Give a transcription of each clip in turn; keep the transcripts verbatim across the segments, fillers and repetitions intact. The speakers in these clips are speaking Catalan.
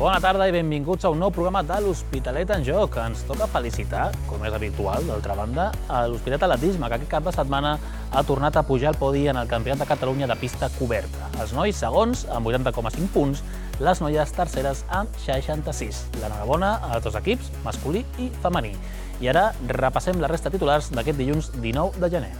Bona tarda i benvinguts a un nou programa de l'Hospitalet en Joc. Ens toca felicitar, com és habitual, d'altra banda, a l'Hospitalet Atletisme, que aquest cap de setmana ha tornat a pujar al podi en el Campionat de Catalunya de pista coberta. Els nois segons, amb vuitanta coma cinc punts, les noies terceres amb seixanta-sis. L'enhorabona als dos equips, masculí i femení. I ara repassem la resta de titulars d'aquest dilluns dinou de gener.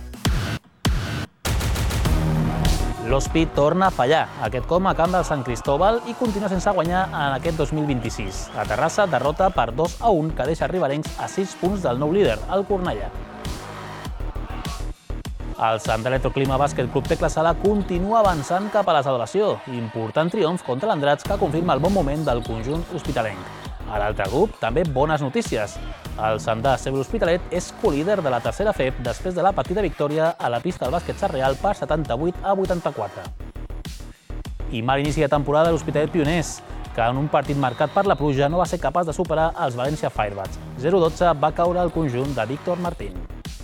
L'Hospi torna a fallar, aquest cop a camp del Sant Cristóbal i continua sense guanyar en aquest dos mil vint-i-sis. La Terrassa derrota per dos a un, que deixa riberencs a sis punts del nou líder, el Cornellà. El Sant Electroclima Bàsquet Club Tecla Sala continua avançant cap a la salvació. Important triomf contra l'Andrats, que confirma el bon moment del conjunt hospitalenc. A l'altre grup, també bones notícies. El Sandà C B l'Hospitalet és colíder de la tercera F E P després de la petita victòria a la pista del bàsquet Sarrià per setanta-vuit a vuitanta-quatre. I mal inici de temporada de l'Hospitalet Pioners, que en un partit marcat per la pluja no va ser capaç de superar els València Firebats. zero a dotze va caure el conjunt de Víctor Martín.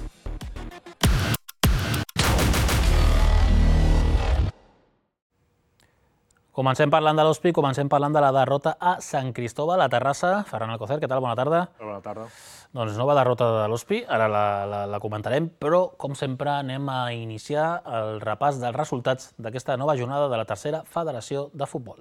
Comencem parlant de l'Hospi, comencem parlant de la derrota a Sant Cristóbal, a Terrassa. Ferran Alcocer, què tal? Bona tarda. Bona tarda. Doncs nova derrota de l'Hospi, ara la, la, la comentarem, però com sempre anem a iniciar el repàs dels resultats d'aquesta nova jornada de la tercera Federació de Futbol.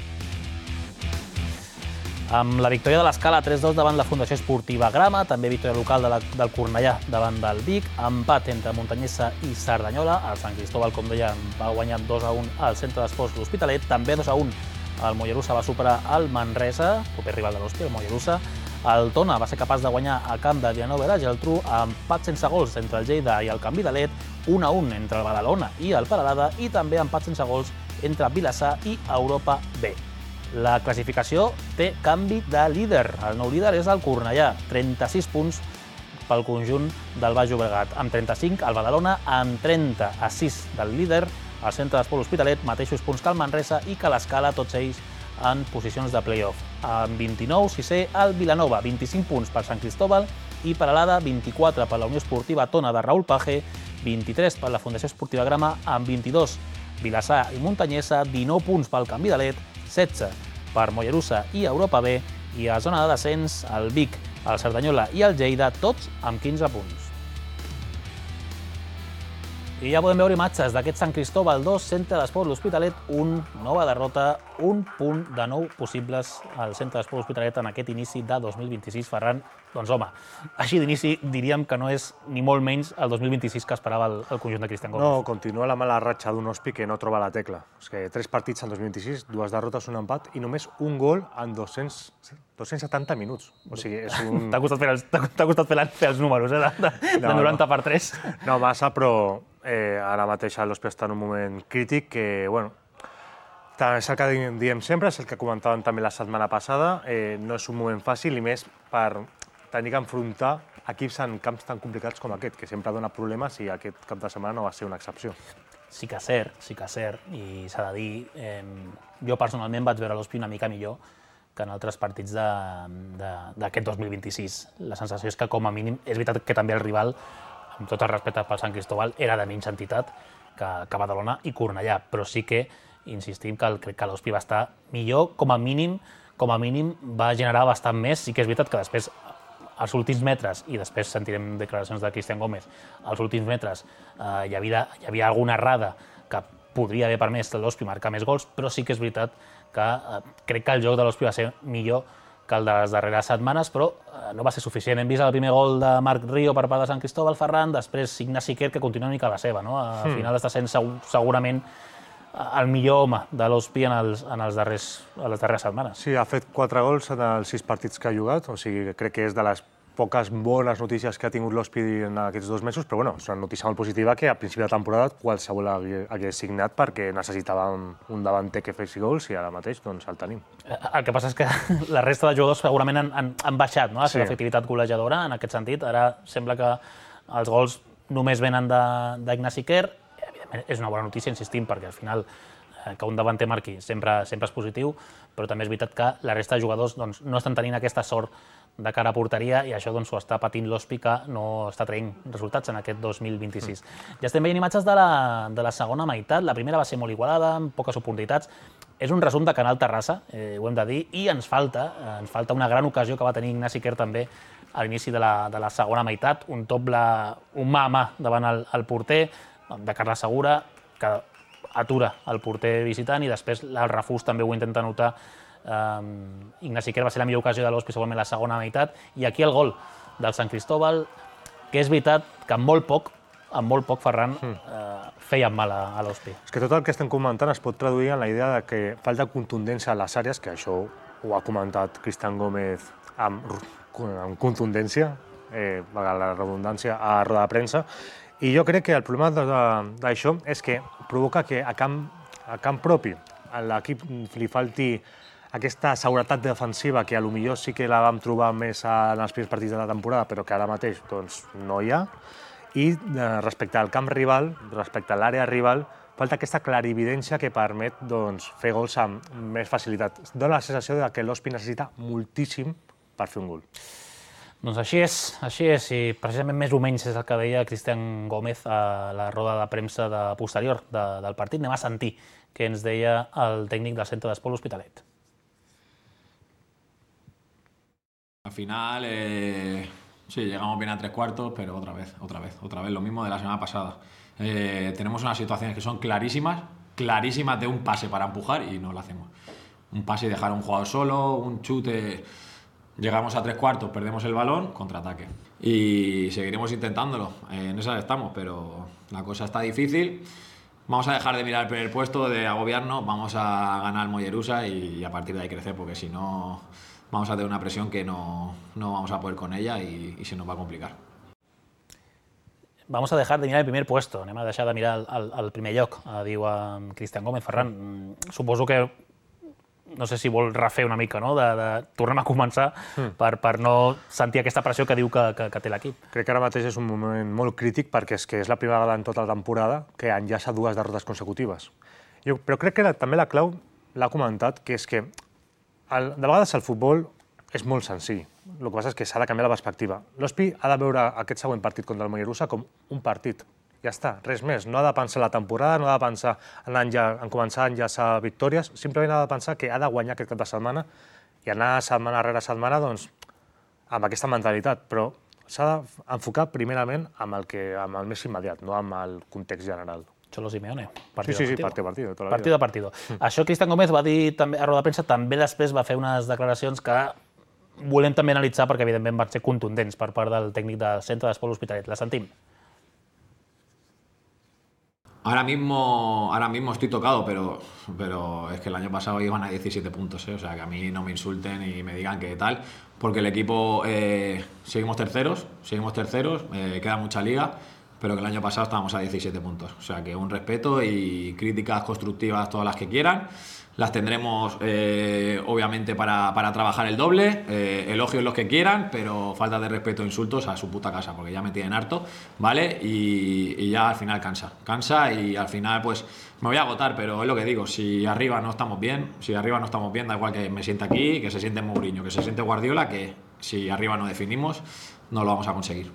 Amb la victòria de l'Escala tres a dos davant la Fundació Esportiva Grama, també victòria local de la, del Cornellà davant del Vic, empat entre Montanyesa i Cerdanyola, el Sant Cristóbal, com deia, va guanyar dos a un al Centre d'Esports l'Hospitalet, també dos a un el Mollerussa va superar el Manresa, proper rival de l'Hospi, el Mollerussa, el Tona va ser capaç de guanyar a camp de Vilanova i la Geltrú, empat sense gols entre el Lleida i el Can Vidalet, un a un entre el Badalona i el Peralada, i també empat sense gols entre Vilassar i Europa B. La classificació té canvi de líder. El nou líder és el Cornellà, trenta-sis punts pel conjunt del Baix Llobregat. Amb trenta-cinc, el Badalona, amb trenta a sis del líder, el Centre d'Esport Hospitalet, mateixos punts que el Manresa i que l'Escala, tots ells en posicions de play-off. Amb vint-i-nou, sisè, el Vilanova, vint-i-cinc punts per Sant Cristóbal i Peralada, vint-i-quatre per la Unió Esportiva Tona de Raül Page, vint-i-tres per la Fundació Esportiva Grama, amb vint-i-dos Vilassar i Montanyesa, dinou punts pel Can Vidalet, setze per Mollerussa i Europa B, i a zona de descens el Vic, el Cerdanyola i el Lleida, tots amb quinze punts. I ja podem veure imatges d'aquest Sant Cristóbal dos, Centre d'Esport l'Hospitalet, un, nova derrota, un punt de nou possibles al Centre d'Esport l'Hospitalet en aquest inici de dos mil vint-i-sis. Ferran, doncs home, així d'inici diríem que no és ni molt menys el dos mil vint-i-sis que esperava el, el conjunt de Cristian Gómez. No, continua la mala ratxa d'un Hospi que no troba la tecla. És que tres partits en dos mil vint-i-sis, dues derrotes, un empat i només un gol en dos-cents setanta minuts. O sigui, és un... T'ha costat fer els, t'ha costat fer, fer els números, eh? De, de, de noranta per tres. No massa, però eh, ara mateix l'Hospi està en un moment crític que, bueno, és el que diem sempre, és el que comentàvem també la setmana passada, eh, no és un moment fàcil i més per tenir que enfrontar equips en camps tan complicats com aquest, que sempre dona problemes i aquest cap de setmana no va ser una excepció. Sí que és cert, sí que és cert, i s'ha de dir, eh, jo personalment vaig veure l'Hospi una mica millor que en altres partits d'aquest dos mil vint-i-sis. La sensació és que, com a mínim, és veritat que també el rival, amb tot el respecte pel Sant Cristóbal, era de menys entitat que, que Badalona i Cornellà, però sí que insistim que, el, que l'Hospi va estar millor, com a mínim, com a mínim va generar bastant més. Sí que és veritat que després, als últims metres, i després sentirem declaracions de Cristian Gómez, als últims metres eh, hi, havia, hi havia alguna errada que podria haver permès l'Hospi marcar més gols, però sí que és veritat que eh, crec que el joc de l'Hospi va ser millor que el de les darreres setmanes, però eh, no va ser suficient. Hem vist el primer gol de Marc Río per part de Sant Cristóbal, Ferran, després Ignasi Quer, que continua una mica la seva, no? Al mm. final està sent segurament el millor home de l'Hospi en, els, en els darrers, en les darreres setmanes. Sí, ha fet quatre gols en els sis partits que ha jugat, o sigui, crec que és de les poques bones notícies que ha tingut l'Hospi en aquests dos mesos, però bueno, és una notícia molt positiva que a principi de temporada qualsevol hagués signat perquè necessitava un, un davanter que fessi gols i ara mateix doncs, el tenim. El que passa és que la resta de jugadors segurament han, han, han baixat, no? La seva sí. efectivitat golejadora en aquest sentit. Ara sembla que els gols només venen d'Ignasi Quer. Evidentment és una bona notícia, insistim, perquè al final eh, que un davanter marqui sempre, sempre és positiu, però també és veritat que la resta de jugadors doncs, no estan tenint aquesta sort de cara a porteria i això doncs, ho està patint l'Hospi, que no està traient resultats en aquest dos mil vint-i-sis. Mm. Ja estem veient imatges de la, de la segona meitat. La primera va ser molt igualada, amb poques oportunitats. És un resum de Canal Terrassa, eh, ho hem de dir, i ens falta, eh, ens falta una gran ocasió que va tenir Ignasi Quer també a l'inici de, la, de la segona meitat, un doble, un mà a mà davant el, el porter de Carles Segura, que atura el porter visitant, i després el refús també ho intenta notar. Um, Ignasi Quer va ser la millor ocasió de l'Hospi segurament la segona meitat, i aquí el gol del Sant Cristóbal, que és veritat que amb molt poc, amb molt poc, Ferran, mm. eh, feien mal a, a l'Hospi. És que tot el que estem comentant es pot traduir en la idea de que falta contundència a les àrees, que això ho ha comentat Cristian Gómez amb, amb contundència, eh, la redundància, a roda de premsa, i jo crec que el problema d'això és que provoca que a camp, a camp propi a l'equip li falti aquesta seguretat defensiva que potser sí que la vam trobar més en els primers partits de la temporada, però que ara mateix doncs, no hi ha. I respecte al camp rival, respecte a l'àrea rival, falta aquesta clarividència que permet doncs, fer gols amb més facilitat. Dóna la sensació de que l'Hospi necessita moltíssim per fer un gol. Doncs així és, així és, i precisament més o menys és el que deia Cristian Gómez a la roda de premsa de posterior de, del partit. Anem a sentir què ens deia el tècnic del Centre d'Esport L'Hospitalet. Al final, eh, sí, llegamos bien a tres cuartos, pero otra vez, otra vez, otra vez, lo mismo de la semana pasada. Eh, tenemos unas situaciones que son clarísimas, clarísimas de un pase para empujar y no lo hacemos. Un pase y dejar a un jugador solo, un chute, llegamos a tres cuartos, perdemos el balón, contraataque. Y seguiremos intentándolo, eh, en esas estamos, pero la cosa está difícil. Vamos a dejar de mirar el primer puesto, de agobiarnos, vamos a ganar Mollerusa y, y a partir de ahí crecer, porque si no vamos a tener una presión que no, no vamos a poder con ella y, y se nos va a complicar. Vamos a dejar de mirar el primer puesto, anem a deixar de mirar el, el, el primer lloc, diu Cristian Gómez. Ferran, suposo que no sé si vol refer una mica, no? de, de tornem a començar mm. per, per no sentir aquesta pressió que diu que, que, que té l'equip. Crec que ara mateix és un moment molt crític perquè és que és la primera vegada en tota la temporada que enllaça dues derrotes consecutives. Jo, però crec que la, també la clau l'ha comentat, que és que el, de vegades el futbol és molt senzill. El que passa és que s'ha de canviar la perspectiva. L'Hospi ha de veure aquest següent partit contra el Mollerusa com un partit. Ja està, res més. No ha de pensar la temporada, no ha de pensar en, en començar a enllaçar victòries, simplement ha de pensar que ha de guanyar aquest cap de setmana i anar setmana rere setmana doncs, amb aquesta mentalitat. Però s'ha d'enfocar primerament amb el, que, amb el més immediat, no amb el context general. Cholo Simeone. Sí, sí, sí, partido a partido. Tota la partido a partido. Mm. Això Cristian Gómez va dir també a roda de premsa, també després va fer unes declaracions que volem també analitzar perquè evidentment van ser contundents per part del tècnic del Centre d'Esport L'Hospitalet. La sentim. Ahora mismo, ahora mismo estoy tocado, pero, pero es que el año pasado iban a diecisiete puntos, ¿eh? O sea, que a mí no me insulten y me digan que tal, porque el equipo, eh, seguimos terceros, seguimos terceros, eh, queda mucha liga, pero que el año pasado estábamos a diecisiete puntos. O sea, que un respeto y críticas constructivas todas las que quieran. Las tendremos, eh, obviamente, para, para trabajar el doble, eh, elogios los que quieran, pero falta de respeto e insultos a su puta casa, porque ya me tienen harto, ¿vale? Y, y ya al final cansa, cansa y al final pues me voy a agotar, pero es lo que digo, si arriba no estamos bien, si arriba no estamos bien, da igual que me sienta aquí, que se siente Mourinho, que se siente Guardiola, que si arriba no definimos, no lo vamos a conseguir.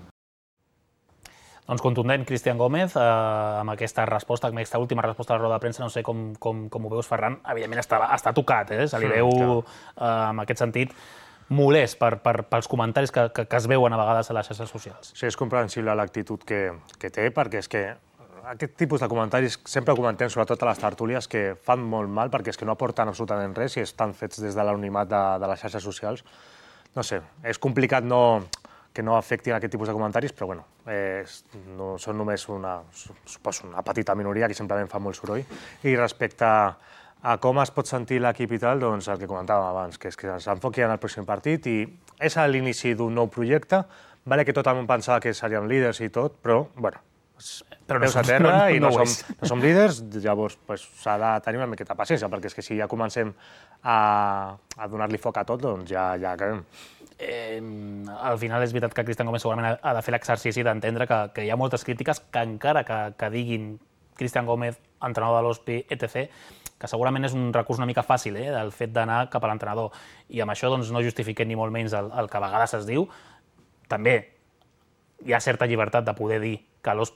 Doncs contundent, Cristian Gómez, eh, amb aquesta resposta, amb aquesta última resposta a la roda de premsa, no sé com, com, com ho veus, Ferran, evidentment està, està tocat, eh? Se li veu, eh, en aquest sentit, molest per, per, pels comentaris que, que, que es veuen a vegades a les xarxes socials. Sí, és comprensible l'actitud que, que té, perquè és que aquest tipus de comentaris sempre comentem, sobretot a les tertúlies, que fan molt mal, perquè és que no aporten absolutament res i estan fets des de l'anonimat de, de les xarxes socials. No sé, és complicat no... que no afectin aquest tipus de comentaris, però bueno, eh, no, són només una, suposo, una petita minoria que simplement fa molt soroll. I respecte a, a com es pot sentir l'equip i tal, doncs el que comentàvem abans, que és que s'enfoqui en el pròxim partit i és a l'inici d'un nou projecte, vale que tothom pensava que seríem líders i tot, però, bueno, però peus a terra no, no, i no, no, som, no som líders, llavors pues, s'ha de tenir una miqueta paciència, perquè és que si ja comencem a, a donar-li foc a tot, doncs ja, ja acabem. Eh, al final és veritat que Cristian Gómez segurament ha de fer l'exercici d'entendre que, que hi ha moltes crítiques que encara que, que diguin Cristian Gómez, entrenador de l'Hospi, etcètera, que segurament és un recurs una mica fàcil, eh, el fet d'anar cap a l'entrenador. I amb això doncs, no justifiquem ni molt menys el, el que a vegades es diu. També hi ha certa llibertat de poder dir que l'Hospi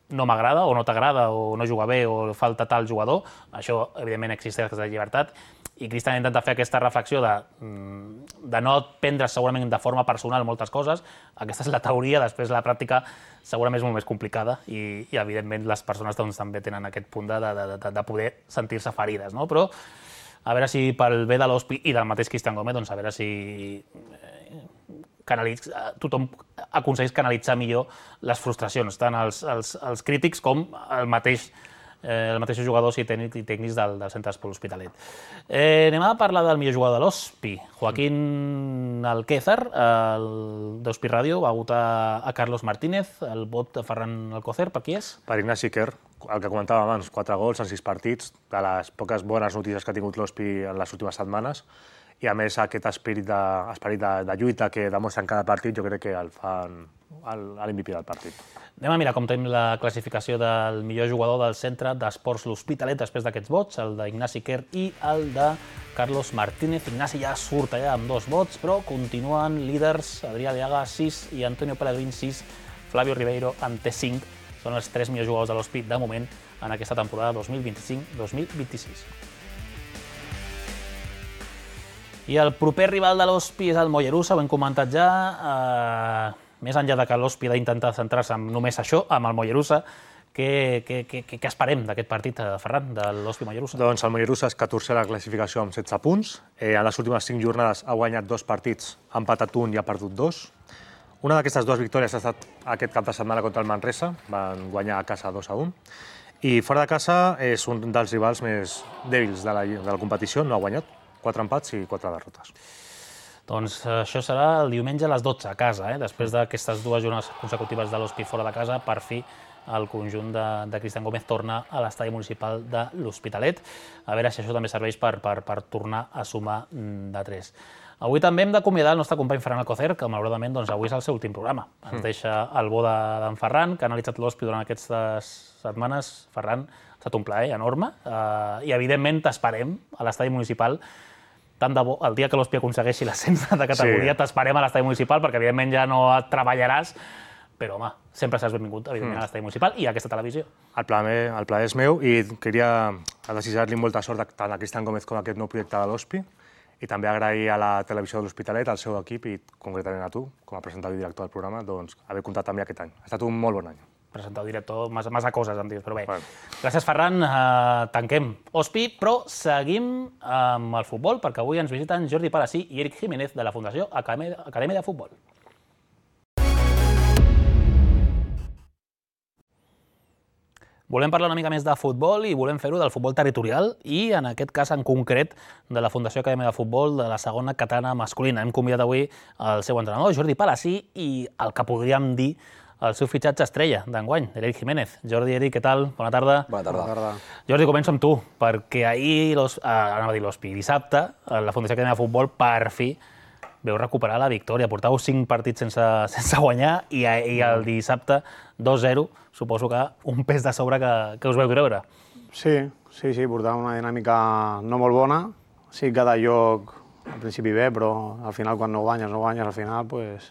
no m'agrada o no t'agrada o no juga bé o falta tal jugador, això evidentment existeix aquesta llibertat, i Cristian intenta fer aquesta reflexió de, de no prendre segurament de forma personal moltes coses. Aquesta és la teoria, després la pràctica segurament és molt més complicada i, i evidentment les persones doncs, també tenen aquest punt de, de, de, de poder sentir-se ferides, no? Però a veure si pel bé de l'Hospi i del mateix Cristian Gómez, doncs a veure si canalitz, tothom aconsegueix canalitzar millor les frustracions, tant els, els, els crítics com el mateix Eh, els mateixos jugadors i tècnics, i tècnics del, del centre d'Esport L'Hospitalet. Eh, anem a parlar del millor jugador de l'Hospi. Joaquín Alquézar, el d'Hospi Ràdio, va votar a Carlos Martínez, el vot de Ferran Alcocer, per qui és? Per Ignasi Quer, el que comentava abans, quatre gols en sis partits, de les poques bones notícies que ha tingut l'Hospi en les últimes setmanes, i a més aquest esperit de, esperit de, de lluita que demostra en cada partit, jo crec que el fan l'M V P del partit. Anem a mirar com tenim la classificació del millor jugador del centre d'Esports L'Hospitalet després d'aquests vots, el d'Ignasi Quer i el de Carlos Martínez. Ignasi ja surt allà amb dos vots, però continuen líders Adrià Leaga, sis, i Antonio Pellegrín, sis, Flavio Ribeiro en té cinc. Són els tres millors jugadors de l'Hospi de moment en aquesta temporada dos mil vint-i-cinc dos mil vint-i-sis. I el proper rival de l'Hospi és el Mollerussa, ho hem comentat ja. Eh, més enllà de que l'Hospi ha d'intentar centrar-se en només això, amb el Mollerussa, què, què, què, què esperem d'aquest partit, Ferran, de l'Hospi Mollerussa? Doncs el Mollerussa és catorzè a la classificació amb setze punts. Eh, en les últimes cinc jornades ha guanyat dos partits, ha empatat un i ha perdut dos. Una d'aquestes dues victòries ha estat aquest cap de setmana contra el Manresa, van guanyar a casa dos a un. I fora de casa és un dels rivals més dèbils de la, de la competició, no ha guanyat. Quatre empats i quatre derrotes. Doncs això serà el diumenge a les dotze a casa, eh? Després d'aquestes dues jornades consecutives de l'Hospi fora de casa, per fi el conjunt de, de Cristian Gómez torna a l'estadi municipal de l'Hospitalet. A veure si això també serveix per, per, per tornar a sumar de tres. Avui també hem d'acomiadar el nostre company Ferran Alcocer, que malauradament doncs, avui és el seu últim programa. Ens mm. deixa el bo d'en Ferran, que ha analitzat l'Hospi durant aquestes setmanes. Ferran, ha estat un plaer enorme eh, i evidentment t'esperem a l'estadi municipal. Tant de bo, el dia que l'Hospi aconsegueixi l'ascens de categoria, sí. T'esperem a l'estadi municipal, perquè evidentment ja no treballaràs, però home, sempre seràs benvingut, evidentment, mm. a l'estadi municipal i a aquesta televisió. El plaer, el plaer és meu i queria desitjar-li molta sort tant a Cristian Gómez com a aquest nou projecte de l'Hospi i també agrair a la televisió de l'Hospitalet, al seu equip i concretament a tu, com a presentador i director del programa, doncs haver comptat amb mi aquest any. Ha estat un molt bon any. Presentador, director, massa, massa coses, em dius, però bé. Bueno. Gràcies, Ferran. Uh, tanquem Hospi, però seguim amb el futbol, perquè avui ens visiten Jordi Palací i Eric Jiménez de la Fundació Acadèmia, Acadèmia de Futbol. Volem parlar una mica més de futbol i volem fer-ho del futbol territorial i, en aquest cas en concret, de la Fundació Acadèmia de Futbol de la segona catalana masculina. Hem convidat avui el seu entrenador, Jordi Palací, i el que podríem dir el seu fitxatge estrella d'enguany, Eric Jiménez. Jordi, Eric, què tal? Bona tarda. Bona tarda. Bona tarda. Jordi, començo amb tu, perquè ahir, los, eh, anava a dir l'Hospi, dissabte, la Fundació Acadèmia de Futbol, per fi, veu recuperar la victòria. Portàveu cinc partits sense, sense guanyar i, i el dissabte dos zero, suposo que un pes de sobre que, que us veu creure. Sí, sí, sí, portàvem una dinàmica no molt bona. Sí, cada lloc al principi bé, però al final quan no guanyes, no guanyes, al final, pues,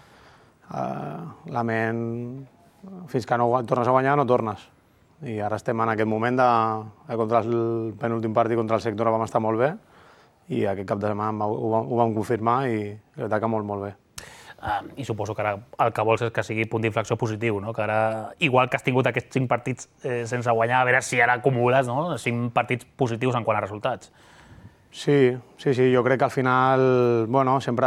eh, la ment, fins que no tornes a guanyar, no tornes. I ara estem en aquest moment de, de contra el penúltim partit contra el sector vam estar molt bé i aquest cap de setmana ho, ho vam confirmar i la veritat que molt, molt bé. Uh, I suposo que ara el que vols és que sigui punt d'inflexió positiu, no? Que ara, igual que has tingut aquests cinc partits eh, sense guanyar, a veure si ara acumules, no? cinc partits positius en quant a resultats. Sí, sí, sí, jo crec que al final, bueno, sempre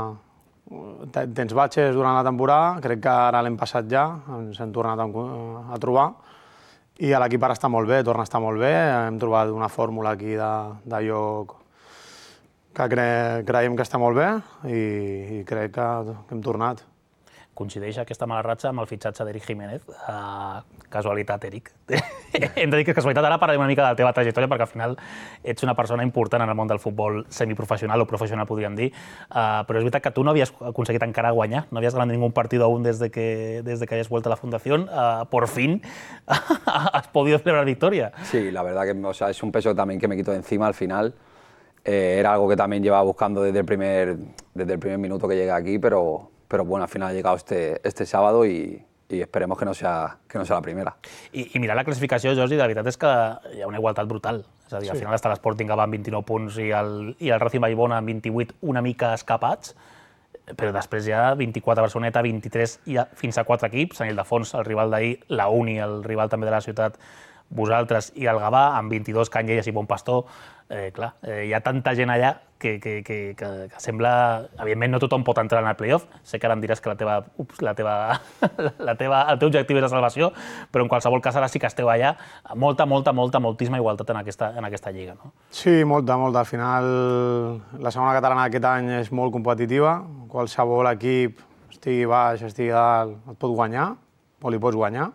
tens batxes durant la temporada, crec que ara l'hem passat ja, ens hem tornat a, a trobar i l'equip ara està molt bé, torna a estar molt bé, hem trobat una fórmula aquí de, de lloc que cre creiem que està molt bé i, i crec que, que hem tornat. Coincideix aquesta mala ratxa amb el fitxatge d'Eric Jiménez. Uh, casualitat, Eric. Hem de dir que casualitat, ara parlem una mica de la teva trajectòria, perquè al final ets una persona important en el món del futbol semiprofessional o professional, podríem dir, uh, però és veritat que tu no havies aconseguit encara guanyar, no havies ganat ningú partit aún des de que, des de que hayas vuelto a la fundación. Uh, por fin has podido celebrar victoria. Sí, la verdad que o sea, es un peso también que me quito de encima al final. Eh, era algo que también llevaba buscando desde el primer, desde el primer minuto que llegué aquí, pero, pero bueno, al final ha llegado este, este sábado y, y esperemos que no sea, que no sea la primera. I, I mirar la classificació, Jordi, la veritat és que hi ha una igualtat brutal. És a dir, sí. Al final està l'Sporting que va amb vint-i-nou punts i el, i el Racing Vallbona amb vint-i-vuit una mica escapats, però després hi ha vint-i-quatre Barceloneta, vint-i-tres i fins a quatre equips, en Ildefons, el rival d'ahir, la Uni, el rival també de la ciutat, vosaltres i el Gavà, amb vint-i-dos Canyelles i Bon Pastor. Eh, clar, eh, hi ha tanta gent allà que, que, que, que, que sembla... Evidentment no tothom pot entrar en el play-off, sé que ara em diràs que la teva, ups, la teva, la teva, el teu objectiu és la salvació, però en qualsevol cas ara sí que esteu allà, molta, molta, molta, moltíssima igualtat en aquesta, en aquesta lliga, no? Sí, molta, molta. Al final la segona catalana d'aquest any és molt competitiva, qualsevol equip, estigui baix, estigui dalt, et pot guanyar, o li pots guanyar,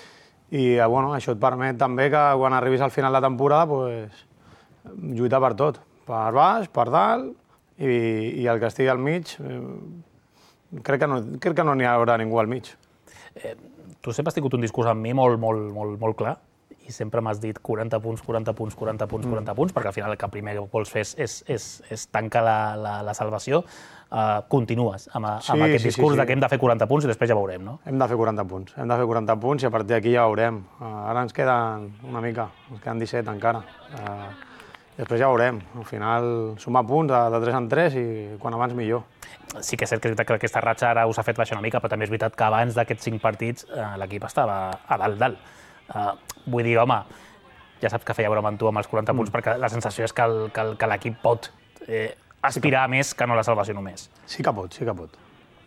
i bueno, això et permet també que quan arribis al final de temporada pues, lluitar per tot, per baix, per dalt, i, i el que estigui al mig, eh, crec que no crec que no n'hi haurà ningú al mig. Eh, tu sempre has tingut un discurs amb mi molt, molt, molt, molt clar, i sempre m'has dit quaranta punts, quaranta punts, quaranta punts, quaranta punts, perquè al final el que primer vols fer és, és, és, és tancar la, la, la salvació. Uh, continues amb, sí, amb aquest sí, discurs sí, sí. de que hem de fer quaranta punts i després ja veurem, no? Hem de fer quaranta punts, hem de fer quaranta punts i a partir d'aquí ja veurem. Uh, ara ens queden una mica, ens queden disset encara. Uh, després ja veurem. Al final sumar punts de, de tres en tres i quan abans millor. Sí que és cert que, que aquesta ratxa ara us ha fet baixar una mica, però també és veritat que abans d'aquests cinc partits uh, l'equip estava a dalt, dalt. Uh, vull dir, home, ja saps que feia broma amb tu amb els quaranta punts, mm. perquè la sensació és que, el, que, el, que l'equip pot eh, aspirar sí més que no la salvació només. Sí que pot, sí que pot.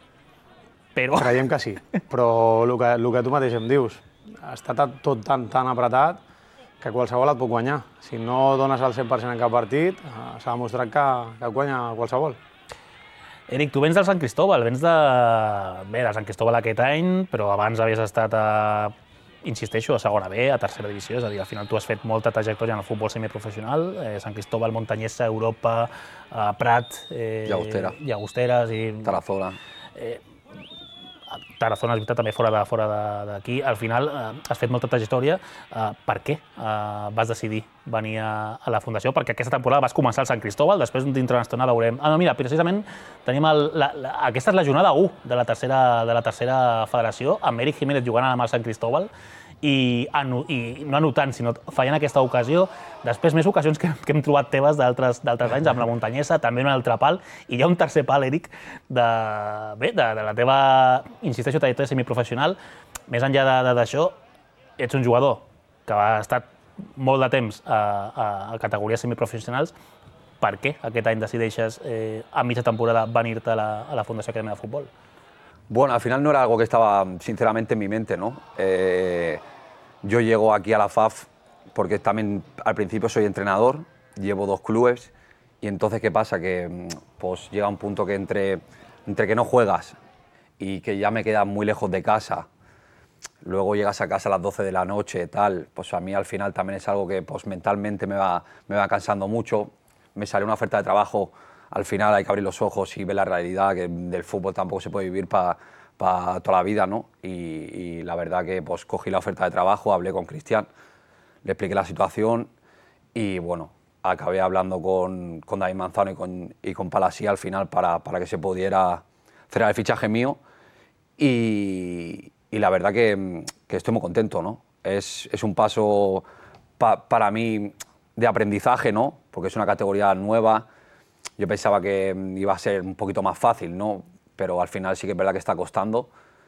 Però... Creiem que sí, però el que, el que tu mateix em dius, està tot tan, tan apretat que qualsevol et pot guanyar. Si no dones el cent per cent en cap partit, s'ha demostrat que, que guanya qualsevol. Eric, tu vens del Sant Cristóbal, vens de... Bé, del Sant Cristóbal aquest any, però abans havies estat a... insisteixo, a segona B, a tercera divisió, és a dir, al final tu has fet molta trajectòria en el futbol semiprofessional, eh, Sant Cristóbal, Montanyesa, Europa, eh, Prat... Eh, Llagostera. Llagosteres i... Tarazona. Eh, Tarazona, és veritat, també fora d'aquí. Fora de, al final eh, has fet molta trajectòria. Eh, per què eh, vas decidir venir a, a la Fundació? Perquè aquesta temporada vas començar al Sant Cristóbal, després dintre d'una estona veurem... Ah, no, mira, precisament tenim el, la, la, aquesta és la jornada u de la tercera, de la tercera federació, amb Eric Jiménez jugant amb el Sant Cristóbal, i, i no anotant, sinó fallant aquesta ocasió. Després, més ocasions que, que hem trobat teves d'altres anys, amb la Montanyesa, també un altre pal, i hi ha un tercer pal, Eric, de, bé, de, de la teva, insisteixo, trajectòria semiprofessional. Més enllà d'això, ets un jugador que ha estat molt de temps a, a, a categories semiprofessionals. Per què aquest any decideixes, eh, a mitja temporada, venir-te a, la, a la Fundació Acadèmia de Futbol? Bueno, al final no era algo que estaba sinceramente en mi mente, ¿no? Eh, yo llego aquí a la F A F porque también al principio soy entrenador, llevo dos clubes y entonces ¿qué pasa? Que pues llega un punto que entre, entre que no juegas y que ya me quedas muy lejos de casa, luego llegas a casa a las doce de la noche, tal, pues a mí al final también es algo que pues mentalmente me va, me va cansando mucho. Me sale una oferta de trabajo, al final hay que abrir los ojos y ver la realidad, que del fútbol tampoco se puede vivir para pa toda la vida, ¿no? Y, y la verdad que pues cogí la oferta de trabajo, hablé con Cristian, le expliqué la situación y bueno, acabé hablando con, con David Manzano y con, y con Palasí al final para, para que se pudiera cerrar el fichaje mío y, y la verdad que, que estoy muy contento, ¿no? Es, es un paso pa, para mí de aprendizaje, ¿no? Porque es una categoría nueva. Yo pensaba que iba a ser un poquito más fácil, ¿no? Pero al final sí que es verdad que está costando.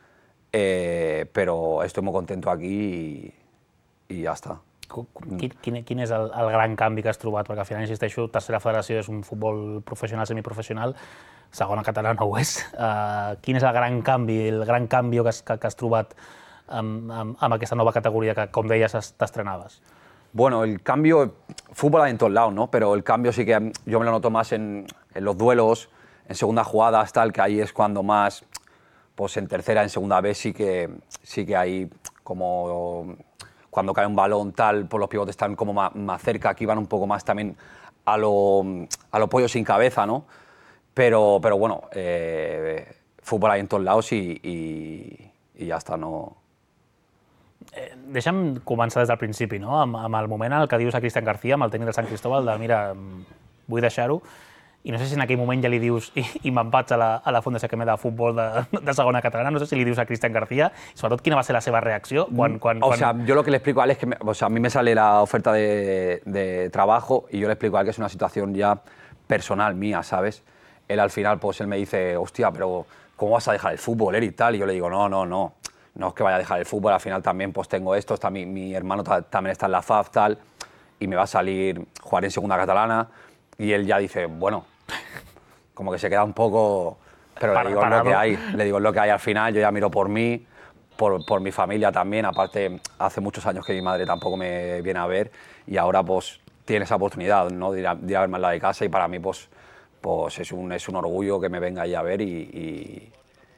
Eh, pero estoy muy contento aquí i, i ja està. Quin, quin, quin és el, el gran canvi que has trobat? Perquè al final, insisteixo, tercera federació és un futbol professional, semiprofessional, segona catalana ho és. Uh, quin és el gran canvi, el gran canvi que has, que, que has trobat amb, amb, amb aquesta nova categoria que, com deies, t'estrenaves? Bueno, el cambio, fútbol hay en todos lados, ¿no? Pero el cambio sí que yo me lo noto más en, en los duelos, en segunda jugadas, tal, que ahí es cuando más, pues en tercera, en segunda vez sí que, sí que hay como, cuando cae un balón, tal, pues los pivotes están como más, más cerca, aquí van un poco más también a lo, a lo pollo sin cabeza, ¿no? Pero, pero bueno, eh, fútbol hay en todos lados y, y, y ja està, no... Eh, deixa'm començar des del principi, no? amb, amb el moment en el que dius a Cristian García, amb el tècnic del Sant Cristóbal, de mira, vull deixar-ho, i no sé si en aquell moment ja li dius i, i me'n vaig a la, a la Fundació Acadèmia de Futbol de, de segona catalana, no sé si li dius a Cristian García, i sobretot quina va ser la seva reacció quan... quan, O quan... sea, yo lo que le explico a él es que me, o sea, a mí me sale la oferta de, de trabajo y yo le explico a él que es una situación ya personal mía, ¿sabes? Él al final, pues él me dice, hostia, pero ¿cómo vas a dejar el fútbol, él y tal? Y yo le digo, no, no, no, no es que vaya a dejar el fútbol, al final también pues tengo esto, está mi, mi hermano ta, también está en la F A F, tal, y me va a salir jugar en segunda catalana, y él ya dice, bueno, como que se queda un poco... Pero le digo lo que hay, le digo lo que hay al final, yo ya miro por mí, por, por mi familia también, aparte hace muchos años que mi madre tampoco me viene a ver y ahora pues tiene esa oportunidad, ¿no? de, ir a, de ir a verme al lado de casa y para mí pues, pues es, un, es un orgullo que me venga ahí a ver y, y,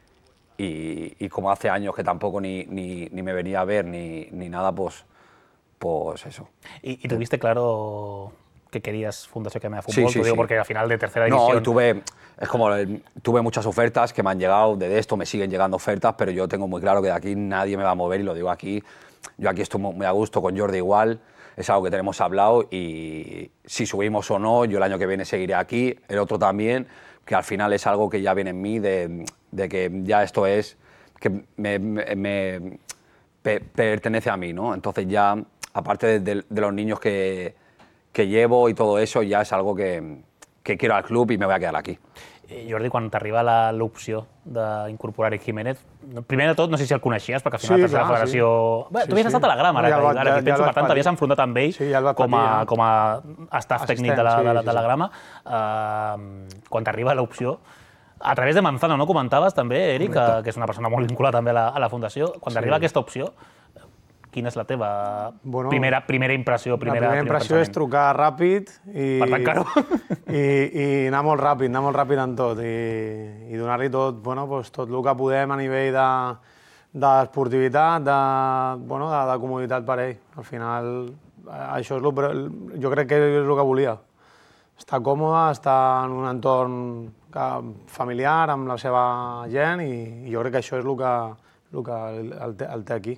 y, y como hace años que tampoco ni, ni, ni me venía a ver ni, ni nada, pues, pues eso. ¿Y, y tuviste claro que querías Fundación Academia de Fútbol? Sí, sí, Te digo sí. porque al final de tercera división... No, y tuve, es como, el- tuve muchas ofertas que me han llegado, de esto me siguen llegando ofertas, pero yo tengo muy claro que de aquí nadie me va a mover y lo digo aquí. Yo aquí estoy muy a gusto, con Jordi igual, es algo que tenemos hablado y si subimos o no, yo el año que viene seguiré aquí, el otro también, que al final es algo que ya viene en mí, de, de que ya esto es, que me, me- me pe- pertenece a mí, ¿no? Entonces ya, aparte de, de- de los niños que, que llevo y todo eso, ya es algo que, que quiero al club y me voy a quedar aquí. Eh, Jordi, quan t'arriba la- l'opció d'incorporar Eric Jiménez, no- primer de tot, no sé si el coneixies, perquè al final Sí, la tercera clar, federació... sí. Bé, Sí, tu havies sí. estat a la grama, No, ara, ja el que- vaig- ara ja- que ja penso, el per vaig tant, t'havies patir. enfrontat amb ell Sí, ja el vaig com, a, patir, ja. com a staff tècnic de la, de la, de la Assistent, grama. sí, Uh, quan t'arriba l'opció, a través de Manzano, no comentaves també, Eric, que, que és una persona molt vinculada també a la, a la Fundació, quan t'arriba aquesta opció, quina és la teva Bueno, primera, primera impressió, primera, la primera primer impressió és pensament? trucar ràpid i, Per tancar-ho. i, i anar molt ràpid, anar molt ràpid en tot i, i donar-li tot, bueno, doncs tot el que podem a nivell de d'esportivitat, de, bueno, de, de comoditat per ell. Al final, eh, això és lo, jo crec que és el que volia. Estar còmode, estar en un entorn que, familiar, amb la seva gent i, i jo crec que això és el que, el, que el, té, el té aquí.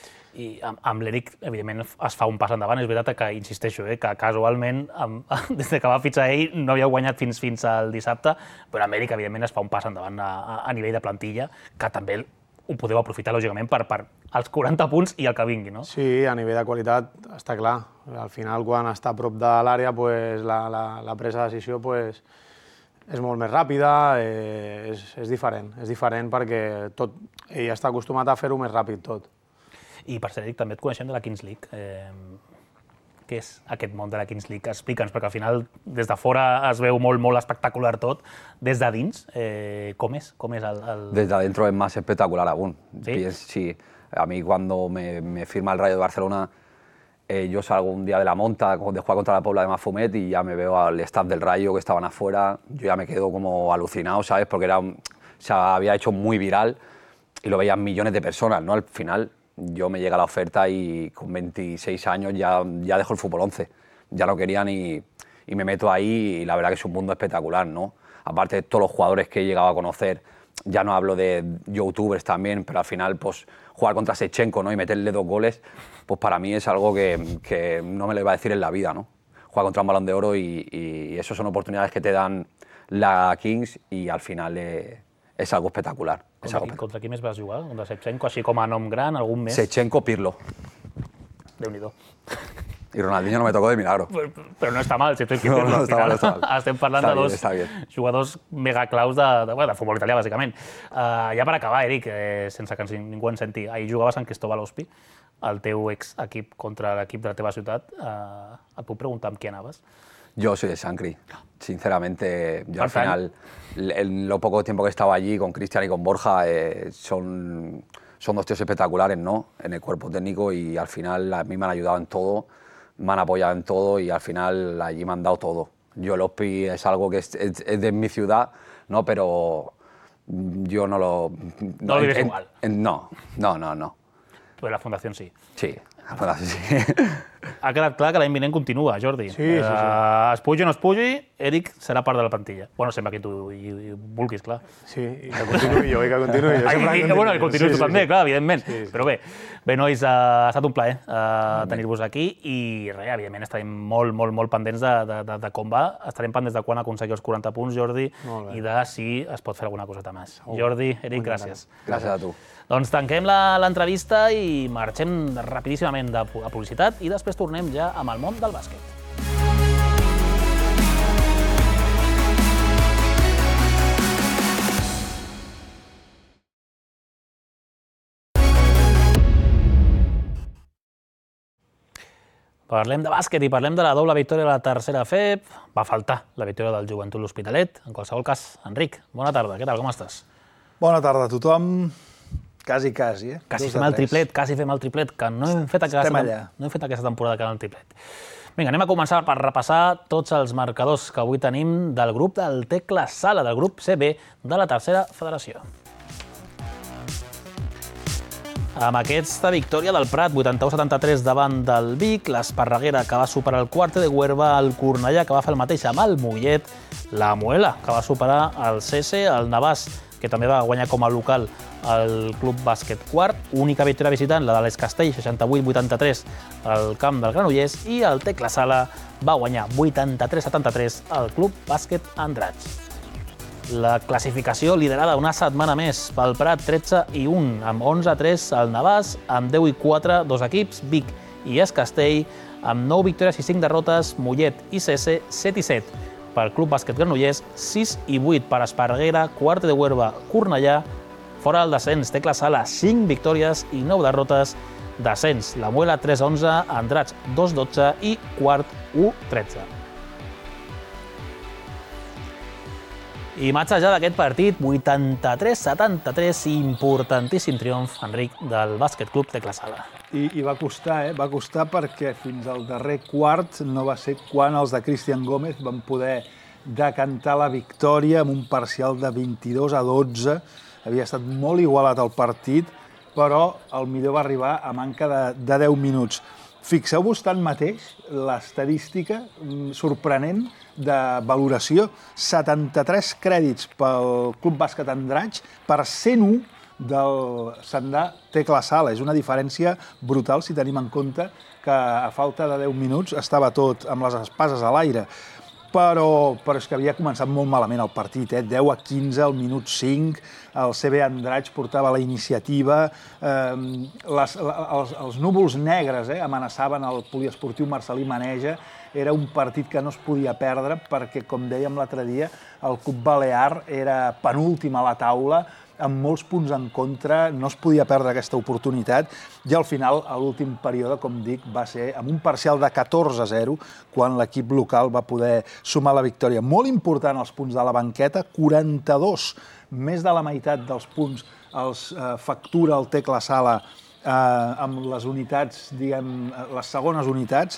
I amb, amb l'Eric, evidentment, es fa un pas endavant. És veritat que, insisteixo, eh, que casualment, amb, des que va fitxar ell, no havia guanyat fins fins al dissabte, però amb Eric, evidentment, es fa un pas endavant a, a, a nivell de plantilla, que també ho podeu aprofitar, lògicament, per, per els quaranta punts i el que vingui, no? Sí, a nivell de qualitat està clar. Al final, quan està a prop de l'àrea, pues, la, la, la presa de decisió pues, és molt més ràpida, eh, és, és diferent. És diferent perquè tot, ell està acostumat a fer-ho més ràpid tot. I per ser, Eric, també et coneixem de la Kings League. Eh, què és aquest món de la Kings League? Explica'ns, perquè al final des de fora es veu molt, molt espectacular tot. Des de dins, eh, com és? Com és el, el... Desde adentro es más espectacular aún. ¿Sí? Piens- sí. A mí cuando me, me firma el Rayo de Barcelona, eh, yo salgo un día de la monta de jugar contra la Pobla de Mafumet y ya me veo al staff del Rayo que estaban afuera. Yo ya me quedo como alucinado, ¿sabes? Porque era un- se había hecho muy viral y lo veían millones de personas, ¿no? Al final yo me llega la oferta y con veintiséis años ya, ya dejo el fútbol once. Ya no quería ni... Y me meto ahí y la verdad que es un mundo espectacular, ¿no? Aparte de todos los jugadores que he llegado a conocer, ya no hablo de youtubers también, pero al final pues jugar contra Shevchenko, ¿no? Y meterle dos goles, pues para mí es algo que, que no me lo iba a decir en la vida, ¿no? Jugar contra un Balón de Oro y, y eso son oportunidades que te dan la Kings y al final eh, es algo espectacular. Es Contra, algo qui, contra qui més vas jugar? Contra Shevchenko, així com a nom gran, algun més? Shevchenko, Pirlo. Déu-n'hi-do. Y Ronaldinho no me tocó de milagro. Però, però no està mal, si tu No, no, està mal, està mal. Estem parlant Està de dos bien, està bien. jugadors mega claus de, de, bueno, de futbol italià, bàsicament. Uh, ja per acabar, Eric, eh, sense que ens, ningú ens senti, ahir jugaves en Cristóbal Ospi, el teu ex-equip contra l'equip de la teva ciutat. Uh, et puc preguntar amb qui anaves? Yo soy de Sancri. Sinceramente, yo al Por final, en lo poco tiempo que he estado allí con Cristian y con Borja, eh, son, son dos tíos espectaculares, ¿no? En el cuerpo técnico y al final a mí me han ayudado en todo, me han apoyado en todo y al final allí me han dado todo. Yo el Ospi es algo que es, es- es de mi ciudad, ¿no? Pero yo no lo... No lo vives en- igual. en- no, no, no, no. Pues la fundación sí. Sí, bueno, sí, sí. ha quedat clar que l'any vinent continua, Jordi. Sí, sí, sí. Uh, es pugi o no es pugi, Eric serà part de la plantilla. Bueno, sembla que tu hi, hi vulguis, clar. Sí, i que continuï jo, i que continuï jo. Ai, sempre i, que bueno, que continuïs Sí, tu sí, també, sí. clar, evidentment. Sí, sí. Però bé, bé, nois, uh, ha estat un plaer uh, tenir-vos aquí i res, evidentment estarem molt, molt, molt pendents de, de, de, de com va. Estarem pendents de quan aconseguir els quaranta punts, Jordi, i de si es pot fer alguna coseta més. Jordi, Eric, gràcies. Gràcies a tu. Doncs tanquem la- l'entrevista i marxem rapidíssimament de, a publicitat i després tornem ja amb el món del bàsquet. Parlem de bàsquet i parlem de la doble victòria de la tercera F E P. Va faltar la victòria del Joventut L'Hospitalet. En qualsevol cas, Enric, bona tarda. Què tal, com estàs? Bona tarda a tothom. Quasi, quasi, eh? Quasi Dos de fem el tres. triplet, quasi fem el triplet, que no hem fet aquesta, Estem allà. no hem fet aquesta temporada que era el triplet. Vinga, anem a començar per repassar tots els marcadors que avui tenim del grup del Tecla Sala, del grup C B de la tercera federació. Amb aquesta victòria del Prat, vuitanta-u a setanta-tres davant del Vic, l'Esparreguera, que va superar el Quarte de Huerva, el Cornellà, que va fer el mateix amb el Mollet, la Muela, que va superar el C S, el Navàs, que també va guanyar com a local el Club Bàsquet Quart, única victòria visitant, la de l'Es Castell, seixanta-vuit a vuitanta-tres al camp del Granollers, i el Tecla Sala va guanyar vuitanta-tres a setanta-tres al Club Bàsquet Andratx. La classificació liderada una setmana més pel Prat, tretze i un, amb onze a tres al Navàs, amb deu i quatre, dos equips, Vic i Es Castell, amb nou victòries i cinc derrotes, Mollet i C S, set i set per Club Bàsquet Granollers, sis i vuit per Esparreguera, Quarte de Huerva, Cornellà, fora del descens, Tecla Sala, cinc victòries i nou derrotes, descens, la Muela tres a onze, Andratx dos a dotze i Quart u a tretze. I imatge ja d'aquest partit, vuitanta-tres a setanta-tres, importantíssim triomf, Enric, del Bàsquet Club Tecla Sala. I, I va costar, eh? Va costar perquè fins al darrer quart no va ser quan els de Cristian Gómez van poder decantar la victòria amb un parcial de vint-i-dos a dotze. Havia estat molt igualat el partit, però el millor va arribar a manca de, de deu minuts. Fixeu-vos tanmateix l'estadística sorprenent de valoració. setanta-tres crèdits pel Club Bàsquet Andratx per cent u del Sandà Tecla Sala. És una diferència brutal si tenim en compte que a falta de deu minuts estava tot amb les espases a l'aire. Però, però és que havia començat molt malament el partit, eh? deu a quinze al minut cinc, el C B Andratx portava la iniciativa, eh, les, els, els núvols negres eh, amenaçaven el poliesportiu Marcelí Maneja, era un partit que no es podia perdre perquè, com dèiem l'altre dia, el Club Balear era penúltim a la taula, amb molts punts en contra, no es podia perdre aquesta oportunitat i al final, a l'últim període, com dic, va ser amb un parcial de catorze a zero quan l'equip local va poder sumar la victòria. Molt important els punts de la banqueta, quaranta-dos, més de la meitat dels punts els eh, factura el Tecla Sala eh, amb les unitats, diguem, les segones unitats,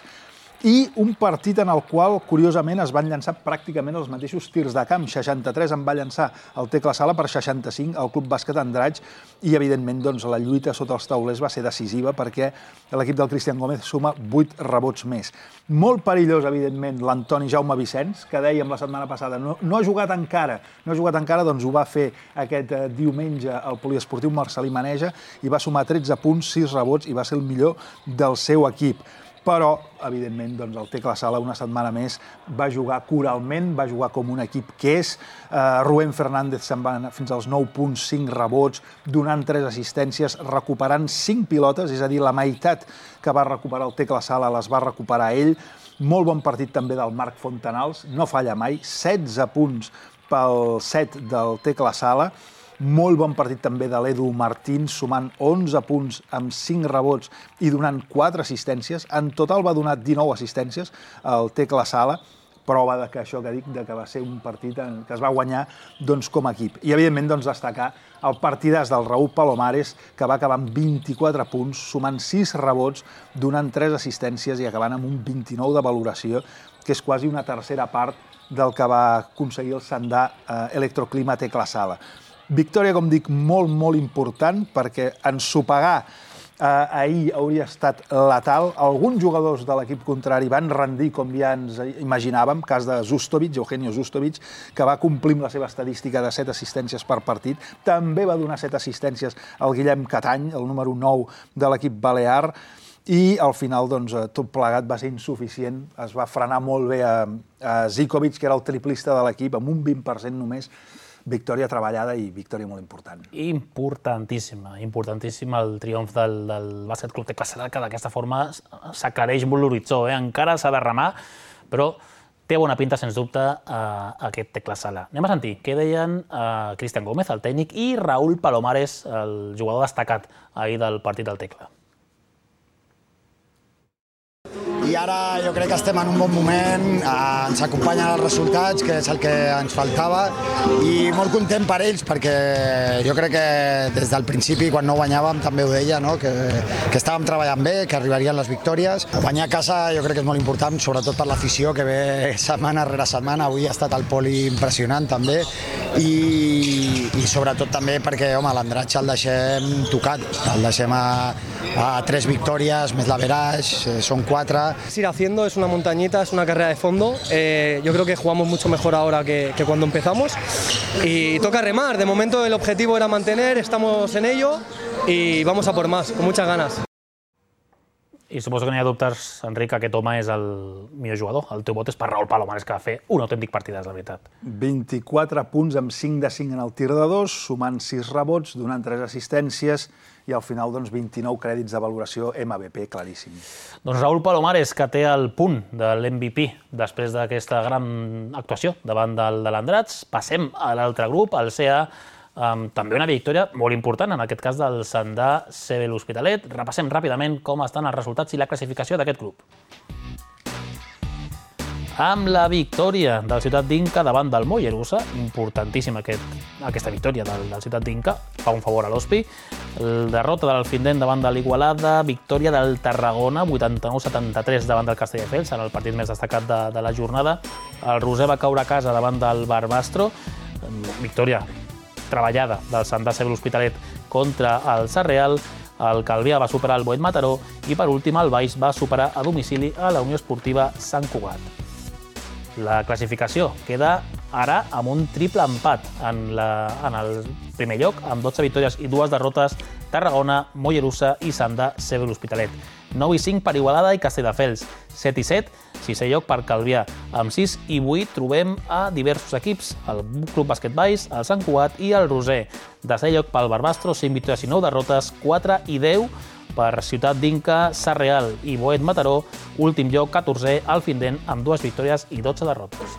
i un partit en el qual, curiosament, es van llançar pràcticament els mateixos tirs de camp. seixanta-tres en va llançar el Tecla Sala per seixanta-cinc al Club Bàsquet Andratx i, evidentment, doncs, la lluita sota els taulers va ser decisiva perquè l'equip del Cristian Gómez suma vuit rebots més. Molt perillós, evidentment, l'Antoni Jaume Vicenç, que dèiem la setmana passada, no, no ha jugat encara, no ha jugat encara, doncs ho va fer aquest eh, diumenge al poliesportiu Marcelí Maneja i va sumar tretze punts, sis rebots i va ser el millor del seu equip. Però, evidentment, doncs, el Tecla Sala una setmana més va jugar coralment, va jugar com un equip que és. Eh, Rubén Fernández se'n va fins als nou punts, cinc rebots, donant tres assistències, recuperant cinc pilotes, és a dir, la meitat que va recuperar el Tecla Sala les va recuperar ell. Molt bon partit també del Marc Fontanals, no falla mai, setze punts pel set del Tecla Sala. Molt bon partit també de l'Edu Martín, sumant onze punts amb cinc rebots i donant quatre assistències. En total va donar dinou assistències al Tecla Sala, prova de que això que dic, de que va ser un partit en que es va guanyar doncs, com a equip. I, evidentment, doncs, destacar el partidàs del Raúl Palomares, que va acabar amb vint-i-quatre punts, sumant sis rebots, donant tres assistències i acabant amb un vint-i-nou de valoració, que és quasi una tercera part del que va aconseguir el Sandà eh, Electroclima Tecla Sala. Victòria, com dic, molt, molt important, perquè ensopegà ahir hauria estat letal. Alguns jugadors de l'equip contrari van rendir com ja ens imaginàvem, cas de Zustovic, Eugenio Zustovic, que va complir amb la seva estadística de set assistències per partit. També va donar set assistències al Guillem Catany, el número nou de l'equip balear, i al final doncs, tot plegat va ser insuficient. Es va frenar molt bé a, a Zikovic, que era el triplista de l'equip, amb un vint per cent només. Victòria treballada i victòria molt important. Importantíssima, importantíssima el triomf del, del Bàsquet Club Tecla Sala, que d'aquesta forma s'aclareix molt l'horitzó. Eh? Encara s'ha de remar, però té bona pinta, sens dubte, eh, aquest Tecla Sala. Anem a sentir què deien eh, Cristian Gómez, el tècnic, i Raúl Palomares, el jugador destacat ahir del partit del Tecla. I ara jo crec que estem en un bon moment, eh, ens acompanyen els resultats, que és el que ens faltava, i molt content per ells, perquè jo crec que des del principi, quan no guanyàvem, també ho deia, no? que, que estàvem treballant bé, que arribarien les victòries. Guanyar a casa jo crec que és molt important, sobretot per l'afició, que ve setmana rere setmana. Avui ha estat el poli impressionant, també, i, i sobretot també perquè, home, l'Andratx el deixem tocat, el deixem a, a tres victòries, més l'average, són quatre. Ir haciendo, es una montañita, es una carrera de fondo. Eh, yo creo que jugamos mucho mejor ahora que, que cuando empezamos y toca remar. De momento el objetivo era mantener, estamos en ello y vamos a por más, con muchas ganas. I suposo que no hi ha dubtes, Enric, que aquest home és el millor jugador. El teu vot és per Raúl Palomares, que va fer un autèntic partidàs, la veritat. vint-i-quatre punts amb cinc de cinc en el tir de dos, sumant sis rebots, donant tres assistències i al final doncs, vint-i-nou crèdits de valoració M V P, claríssim. Doncs Raúl Palomares, que té el punt de l'M V P després d'aquesta gran actuació davant del, de l'Andratx. Passem a l'altre grup, el C A, Um, també una victòria molt important, en aquest cas del Sandà C B l'Hospitalet. Repassem ràpidament com estan els resultats i la classificació d'aquest club. Amb la victòria del Ciutat d'Inca davant del Mollerussa, importantíssima aquest, aquesta victòria del, del Ciutat d'Inca, fa un favor a l'Hospi. El derrota de l'Alfindent davant de l'Igualada, victòria del Tarragona, vuitanta-nou setanta-tres davant del Castelldefels, serà el partit més destacat de, de la jornada. El Roser va caure a casa davant del Barbastro, victòria treballada del Sandà C B l'Hospitalet contra el Sarreal. El Calvià va superar el Boet Mataró i, per últim, el Baix va superar a domicili a la Unió Esportiva Sant Cugat. La classificació queda ara amb un triple empat en, la, en el primer lloc, amb dotze victòries i dues derrotes, Tarragona, Mollerussa i Sandà C B l'Hospitalet. nou i cinc per Igualada i Castelldefels, set i set, sisè lloc per Calvià. Amb sis i vuit trobem a diversos equips, el Club Bàsquet Baix, el Sant Cugat i el Roser. Desè lloc pel Barbastro, cinc victòries i nou derrotes, quatre i deu per Ciutat d'Inca, Sarreal i Boet Mataró. Últim lloc, catorzè, Alfindent, amb dues victòries i dotze derrotes.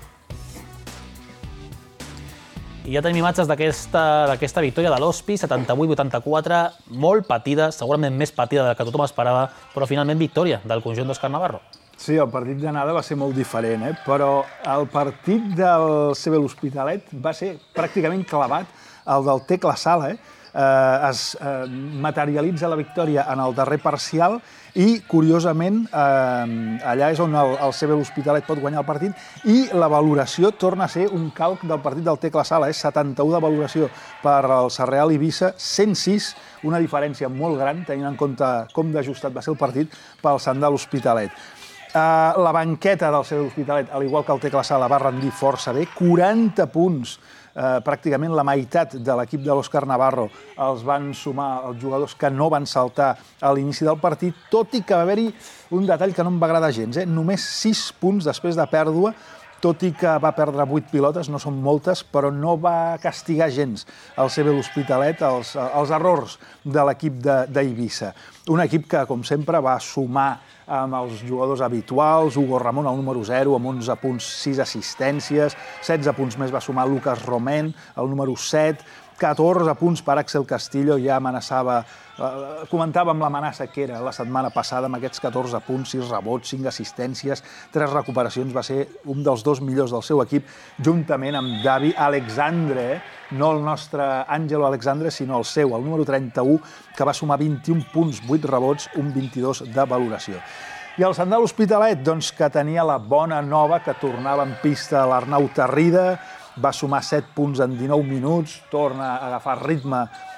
I ja tenim imatges d'aquesta victòria de l'Hospi, setanta-vuit vuitanta-quatre, molt patida, segurament més patida del que tothom esperava, però finalment victòria del conjunt d'Òscar Navarro. Sí, el partit d'anada va ser molt diferent, eh? Però el partit del C B l'Hospitalet va ser pràcticament clavat al del Tecla Sala. Eh? Eh, es eh, materialitza la victòria en el darrer parcial i, curiosament, eh, allà és on el, el C B l'Hospitalet pot guanyar el partit i la valoració torna a ser un calc del partit del Tecla Sala. És setanta-u de valoració per el Sarreal Eivissa, cent sis, una diferència molt gran, tenint en compte com d'ajustat va ser el partit pel Sandà l'Hospitalet. Uh, la banqueta del C B l'Hospitalet, al igual que el Tecla Sala, va rendir força bé, quaranta punts, uh, pràcticament la meitat de l'equip de l'Òscar Navarro els van sumar els jugadors que no van saltar a l'inici del partit, tot i que va haver-hi un detall que no em va agradar gens, eh? Només sis punts després de pèrdua, tot i que va perdre vuit pilotes, no són moltes, però no va castigar gens el C B l'Hospitalet els, els errors de l'equip d'Eivissa. Un equip que, com sempre, va sumar amb els jugadors habituals, Hugo Ramon, el número zero, amb onze punts, sis assistències, setze punts més va sumar Lucas Romen, el número set, catorze punts per Axel Castillo, ja amenaçava, eh, comentàvem l'amenaça que era la setmana passada amb aquests catorze punts, sis rebots, cinc assistències, tres recuperacions, va ser un dels dos millors del seu equip, juntament amb Davi Alexandre, eh? No el nostre Àngelo Alexandre, sinó el seu, el número trenta-u, que va sumar vint-i-un punts, vuit rebots, un vint-i-dos de valoració. I el Sandà l'Hospitalet, doncs, que tenia la bona nova, que tornava en pista a l'Arnau Tarrida, va sumar set punts en dinou minuts, torna a agafar ritme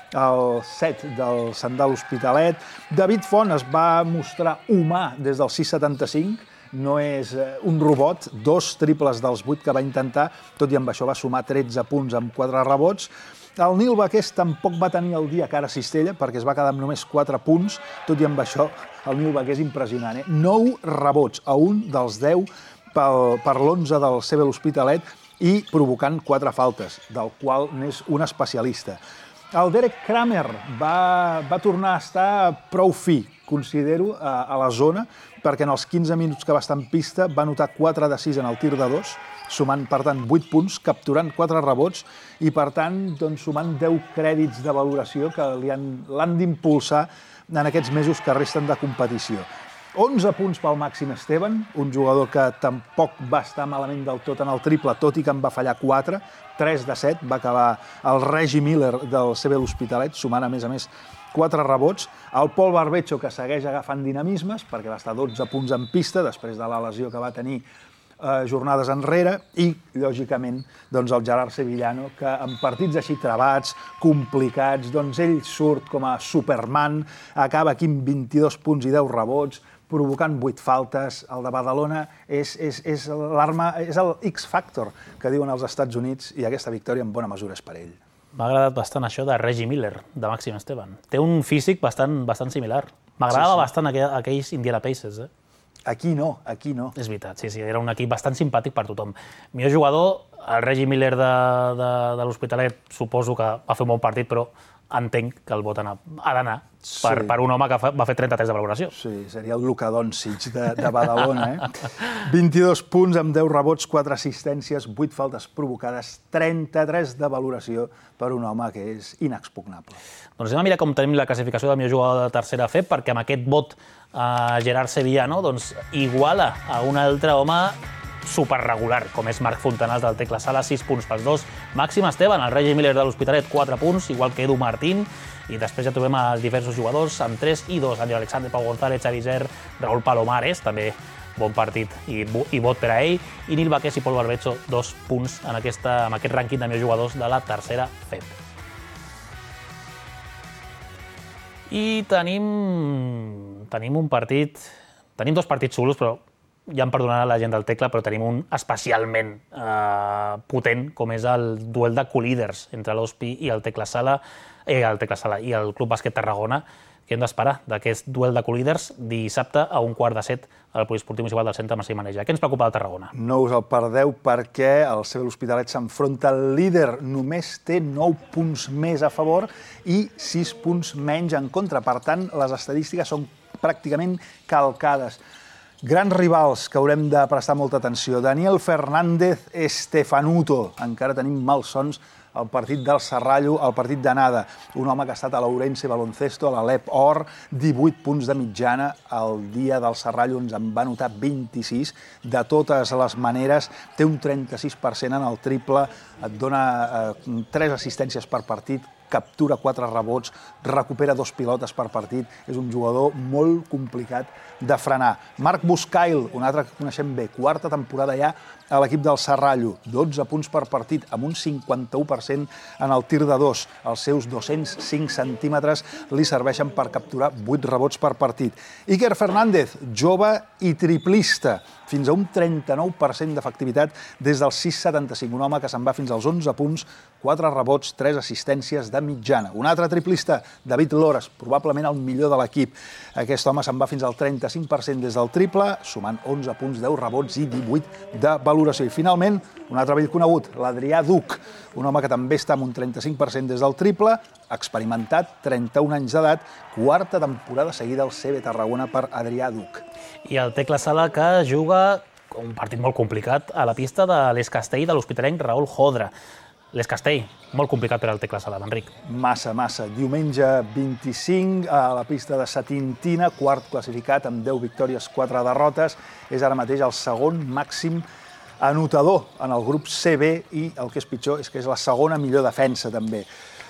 el set del Sant de l'Hospitalet. David Font es va mostrar humà des del sis setanta-cinc, no és un robot, dos triples dels vuit que va intentar, tot i amb això va sumar tretze punts amb quatre rebots. El Nil Baqués tampoc va tenir el dia que ara cistella, perquè es va quedar amb només quatre punts, tot i amb això el Nil Baqués impressionant. Eh? nou rebots a un dels deu per l'onze del C B l'Hospitalet i provocant quatre faltes, del qual n'és un especialista. El Derek Kramer va, va tornar a estar prou fi, considero, a, a la zona, perquè en els quinze minuts que va estar en pista va anotar quatre de sis en el tir de dos, sumant, per tant, vuit punts, capturant quatre rebots i, per tant, doncs, sumant deu crèdits de valoració que l'han d'impulsar en aquests mesos que resten de competició. onze punts pel Màxim Esteban, un jugador que tampoc va estar malament del tot en el triple, tot i que en va fallar quatre, tres de set, va acabar el Reggie Miller del C B l'Hospitalet, sumant a més a més quatre rebots. El Pol Barbecho, que segueix agafant dinamismes, perquè va estar dotze punts en pista, després de la lesió que va tenir eh, jornades enrere, i, lògicament, doncs el Gerard Sevillano, que en partits així trebats, complicats, doncs ell surt com a Superman, acaba aquí amb vint-i-dos punts i deu rebots, provocant vuit faltes. El de Badalona és, és, és l'arma, és el X-Factor que diuen als Estats Units, i aquesta victòria en bona mesura és per ell. M'ha agradat bastant això de Reggie Miller, de Màxim Esteban. Té un físic bastant, bastant similar. M'agradava sí, sí. bastant aquell, aquells Indiana Pacers. Eh? Aquí no, aquí no. És veritat, sí, sí, era un equip bastant simpàtic per tothom. Millor jugador, el Reggie Miller de, de, de l'Hospitalet, suposo que va fer un bon partit, però entenc que el vot ha d'anar per, sí. per un home que fa, va fer trenta-tres de valoració. Sí, seria el Luka Doncic de, de Badalona. Eh? vint-i-dos punts amb deu rebots, quatre assistències, vuit faltes provocades, trenta-tres de valoració per un home que és inexpugnable. Doncs anem a mirar com tenim la classificació del millor jugador de tercera F, perquè amb aquest vot a Gerard Sevillano doncs, iguala a un altre home superregular, com és Marc Fontanals del Tecla Sala, sis punts pels dos. Màxim Esteban, el Reggie Miller de l'Hospitalet, quatre punts, igual que Edu Martín. I després ja trobem a diversos jugadors amb tres i dos. Andreu Alexander, Pau González, Xavi Zer, Raúl Palomares, també bon partit i, i vot per a ell. I Nil Baqués i Pol Barbecho, dos punts en, aquesta, en aquest rànquing de millors jugadors de la tercera F E P. I tenim, tenim un partit... Tenim dos partits xulos, però ja em perdonarà la gent del Tecla, però tenim un especialment eh, potent, com és el duel de co-líders entre l'Hospi i el Tecla Sala, eh, el Tecla Sala i el Club Bàsquet Tarragona, que hem d'esperar d'aquest duel de co-líders dissabte a un quart de set al Poliesportiu Municipal del Centre Mercè i Maneja. Què ens preocupa del Tarragona? No us el perdeu perquè el C B l'Hospitalet s'enfronta al líder. Només té nou punts més a favor i sis punts menys en contra. Per tant, les estadístiques són pràcticament calcades. Grans rivals que haurem de prestar molta atenció. Daniel Fernández Estefanuto. Encara tenim malsons al partit del Serrallo, al partit d'anada. Un home que ha estat a l'Ourense Baloncesto, a l'Alep Or, divuit punts de mitjana. El dia del Serrallo ens en va anotar vint-i-sis. De totes les maneres, té un trenta-sis per cent en el triple, et dona eh, tres assistències per partit, captura quatre rebots, recupera dos pilotes per partit. És un jugador molt complicat de frenar. Marc Buscail, un altre que coneixem bé, quarta temporada ja a l'equip del Serrallo, dotze punts per partit, amb un cinquanta-u per cent en el tir de dos. Els seus dos-cents cinc centímetres li serveixen per capturar vuit rebots per partit. Iker Fernández, jove i triplista, fins a un trenta-nou per cent d'efectivitat des del sis setanta-cinc. Un home que se'n va fins als onze punts, quatre rebots, tres assistències de mitjana. Un altre triplista, David Lores, probablement el millor de l'equip. Aquest home se'n va fins al trenta-cinc per cent des del triple, sumant onze punts, deu rebots i divuit de valoració. I finalment, un altre vell conegut, l'Adrià Duc, un home que també està amb un trenta-cinc per cent des del triple, experimentat, trenta-un anys d'edat, quarta temporada seguida al C B Tarragona per Adrià Duc. I el Tecla Sala que juga un partit molt complicat a la pista de l'Es Castell de l'hospitalenc Raül Jodra. L'Es Castell, molt complicat per al Tecla Sala, Enric. Massa, massa. Diumenge vint-i-cinc a la pista de Satintina, quart classificat amb deu victòries, quatre derrotes. És ara mateix el segon màxim anotador en el grup C B i el que és pitjor és que és la segona millor defensa també.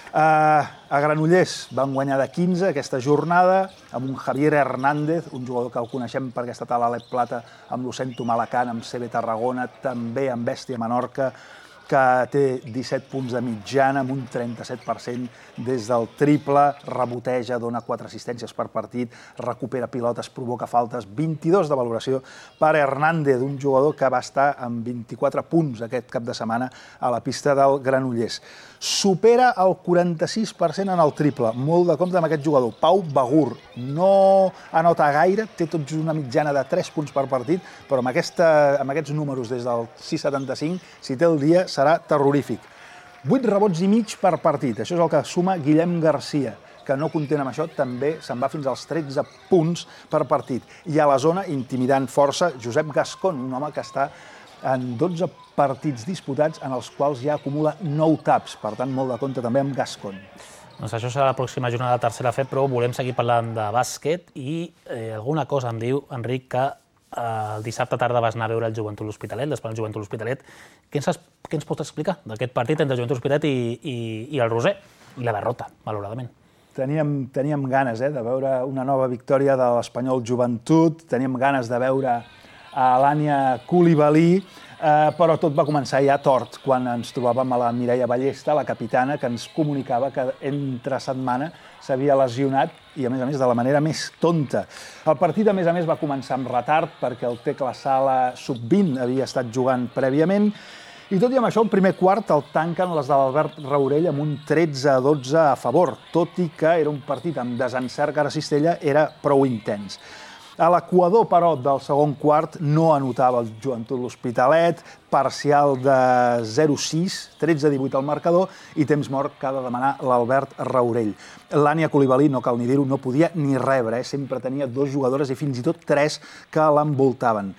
Uh, a Granollers van guanyar de quinze aquesta jornada amb un Javier Hernández, un jugador que el coneixem perquè ha estat a l'Alep Plata amb l'Ocento Malacant, amb C B Tarragona, també amb Bèstia Menorca. que té disset punts de mitjana, amb un trenta-set per cent des del triple, reboteja, dona quatre assistències per partit, recupera pilotes, provoca faltes, vint-i-dos de valoració per Hernández, un jugador que va estar amb vint-i-quatre punts aquest cap de setmana a la pista del Granollers. Supera el quaranta-sis per cent en el triple, molt de compte amb aquest jugador. Pau Begur no anota gaire, té tots una mitjana de tres punts per partit, però amb, aquesta, amb aquests números des del sis coma setanta-cinc, si té el dia, serà terrorífic. vuit rebots i mig per partit, això és el que suma Guillem Garcia, que no content amb això, també se'n va fins als tretze punts per partit. I a la zona, intimidant força, Josep Gascon, un home que està en dotze partits disputats en els quals ja acumula nou taps, per tant, molt de compte també amb Gascon. Doncs això serà la pròxima jornada de tercera F, però volem seguir parlant de bàsquet i eh, alguna cosa em diu, Enric, que eh, el dissabte tarda vas anar a veure el Joventut L'Hospitalet, després del Joventut L'Hospitalet. Què ens, què ens pots explicar d'aquest partit entre el Joventut L'Hospitalet i, i, i el Roser? I la derrota, malauradament. Teníem, teníem ganes eh, de veure una nova victòria de l'Espanyol Joventut, teníem ganes de veure a l'Ània Coulibaly, eh, però tot va començar ja tort quan ens trobàvem a la Mireia Ballesta, la capitana, que ens comunicava que entre setmana s'havia lesionat i, a més a més, de la manera més tonta. El partit, a més a més, va començar amb retard perquè el Tecla Sala sub vint havia estat jugant prèviament i tot i amb això, el primer quart el tanquen les de l'Albert Raurell amb un tretze a dotze a favor, tot i que era un partit amb desencert que ara Cistella era prou intens. A l'equador, però, del segon quart no anotava el Joventut L'Hospitalet, parcial de zero a sis, tretze a divuit al marcador i temps mort que ha de demanar l'Albert Raurell. L'Ània Coulibaly, no cal ni dir-ho, no podia ni rebre, eh? Sempre tenia dos jugadores i fins i tot tres que l'envoltaven.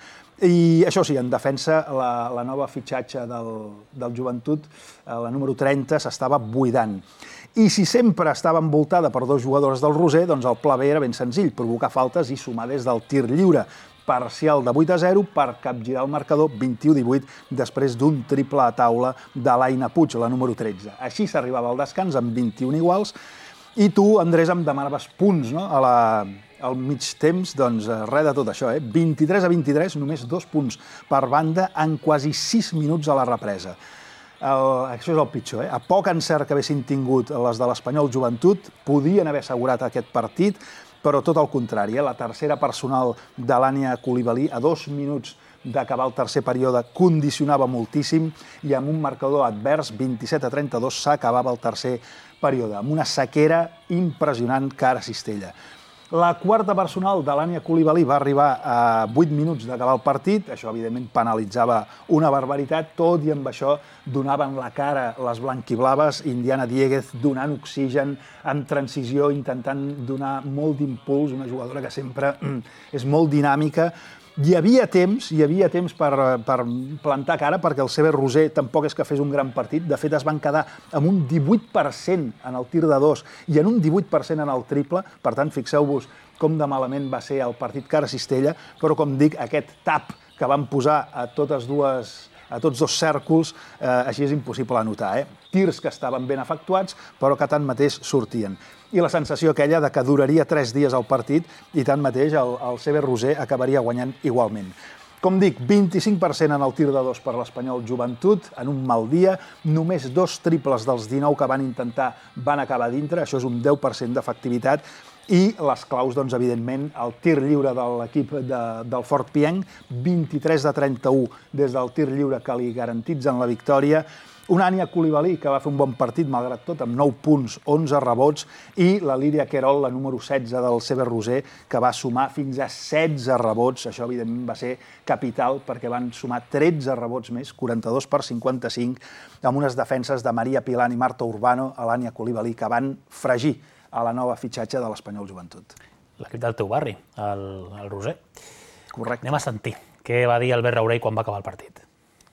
I això sí, en defensa, la, la nova fitxatge del, del Joventut, la número trenta, s'estava buidant. I si sempre estava envoltada per dos jugadors del Roser, doncs el pla B era ben senzill, provocar faltes i sumar des del tir lliure. Parcial de vuit a zero per capgirar el marcador vint-i-u a divuit després d'un triple a taula de l'Aina Puig, la número tretze. Així s'arribava al descans amb vint-i-un iguals i tu, Andrés, em demanaves punts, no? A la, al mig temps, doncs res de tot això, eh? vint-i-tres a vint-i-tres, només dos punts per banda en quasi sis minuts a la represa. El, això és el pitjor, eh? A poc encert que haguessin tingut les de l'Espanyol Joventut, podien haver assegurat aquest partit, però tot el contrari, eh? La tercera personal de l'Ània Coulibaly, a dos minuts d'acabar el tercer període, condicionava moltíssim i amb un marcador advers, vint-i-set a trenta-dos, s'acabava el tercer període, amb una sequera impressionant cara a Cistella. La quarta personal de l'Ània Coulibaly va arribar a vuit minuts d'acabar el partit, això evidentment penalitzava una barbaritat, tot i amb això donaven la cara les blanquiblaves, Indiana Dieguez donant oxigen en transició, intentant donar molt d'impuls, una jugadora que sempre és molt dinàmica. Hi havia temps, hi havia temps per, per plantar cara, perquè el C B Roser tampoc és que fes un gran partit. De fet, es van quedar amb un divuit per cent en el tir de dos i en un divuit per cent en el triple. Per tant, fixeu-vos com de malament va ser el partit cara a Cistella, però, com dic, aquest tap que van posar a totes dues... a tots dos cèrcols, eh, així és impossible anotar, eh? Tirs que estaven ben efectuats, però que tanmateix sortien. I la sensació aquella de que duraria tres dies el partit i tanmateix el, el C B Roser acabaria guanyant igualment. Com dic, vint-i-cinc per cent en el tir de dos per l'Espanyol Joventut, en un mal dia, només dos triples dels dinou que van intentar van acabar dintre, això és un deu per cent d'efectivitat, i les claus, doncs, evidentment, el tir lliure de l'equip de, del Fort Pienc, vint-i-tres de trenta-u des del tir lliure que li garantitzen la victòria, una Ània Coulibaly que va fer un bon partit, malgrat tot, amb nou punts, onze rebots, i la Lídia Querol, la número setze del C B Roser, que va sumar fins a setze rebots. Això, evidentment, va ser capital, perquè van sumar tretze rebots més, quaranta-dos per cinquanta-cinc, amb unes defenses de Maria Pilan i Marta Urbano a l'Ània Coulibaly, que van fregir a la nova fitxatge de l'Espanyol Joventut. L'equip del teu barri, el, el Roser. Correcte. Anem a sentir què va dir Albert Raurell quan va acabar el partit.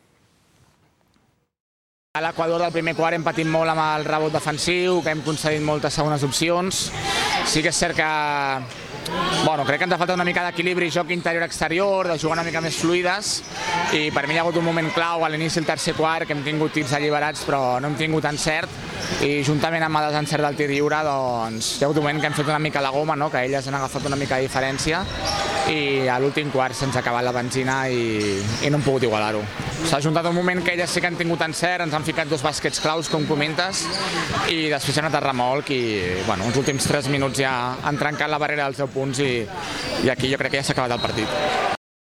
A l'equador del primer quart hem patit molt amb el rebot defensiu, que hem concedit moltes segones opcions. Sí que és cert que bueno, crec que ens ha faltat una mica d'equilibri, joc interior-exterior, de jugar una mica més fluides, i per mi hi ha hagut un moment clau a l'inici del tercer quart, que hem tingut tirs alliberats però no hem tingut encert, i juntament amb el desencert del tir lliure, doncs hi ha hagut un moment que hem fet una mica la goma, no? Que elles han agafat una mica de diferència, i a l'últim quart se'ns ha acabat la benzina i, i no hem pogut igualar-ho. S'ha juntat un moment que elles sí que han tingut encert, ens han ficat dos bàsquets claus, com comentes, i després hem anat a remolc i bueno, els últims tres minuts ja han trencat la barrera dels deu punts i, i aquí jo crec que ja s'ha acabat el partit.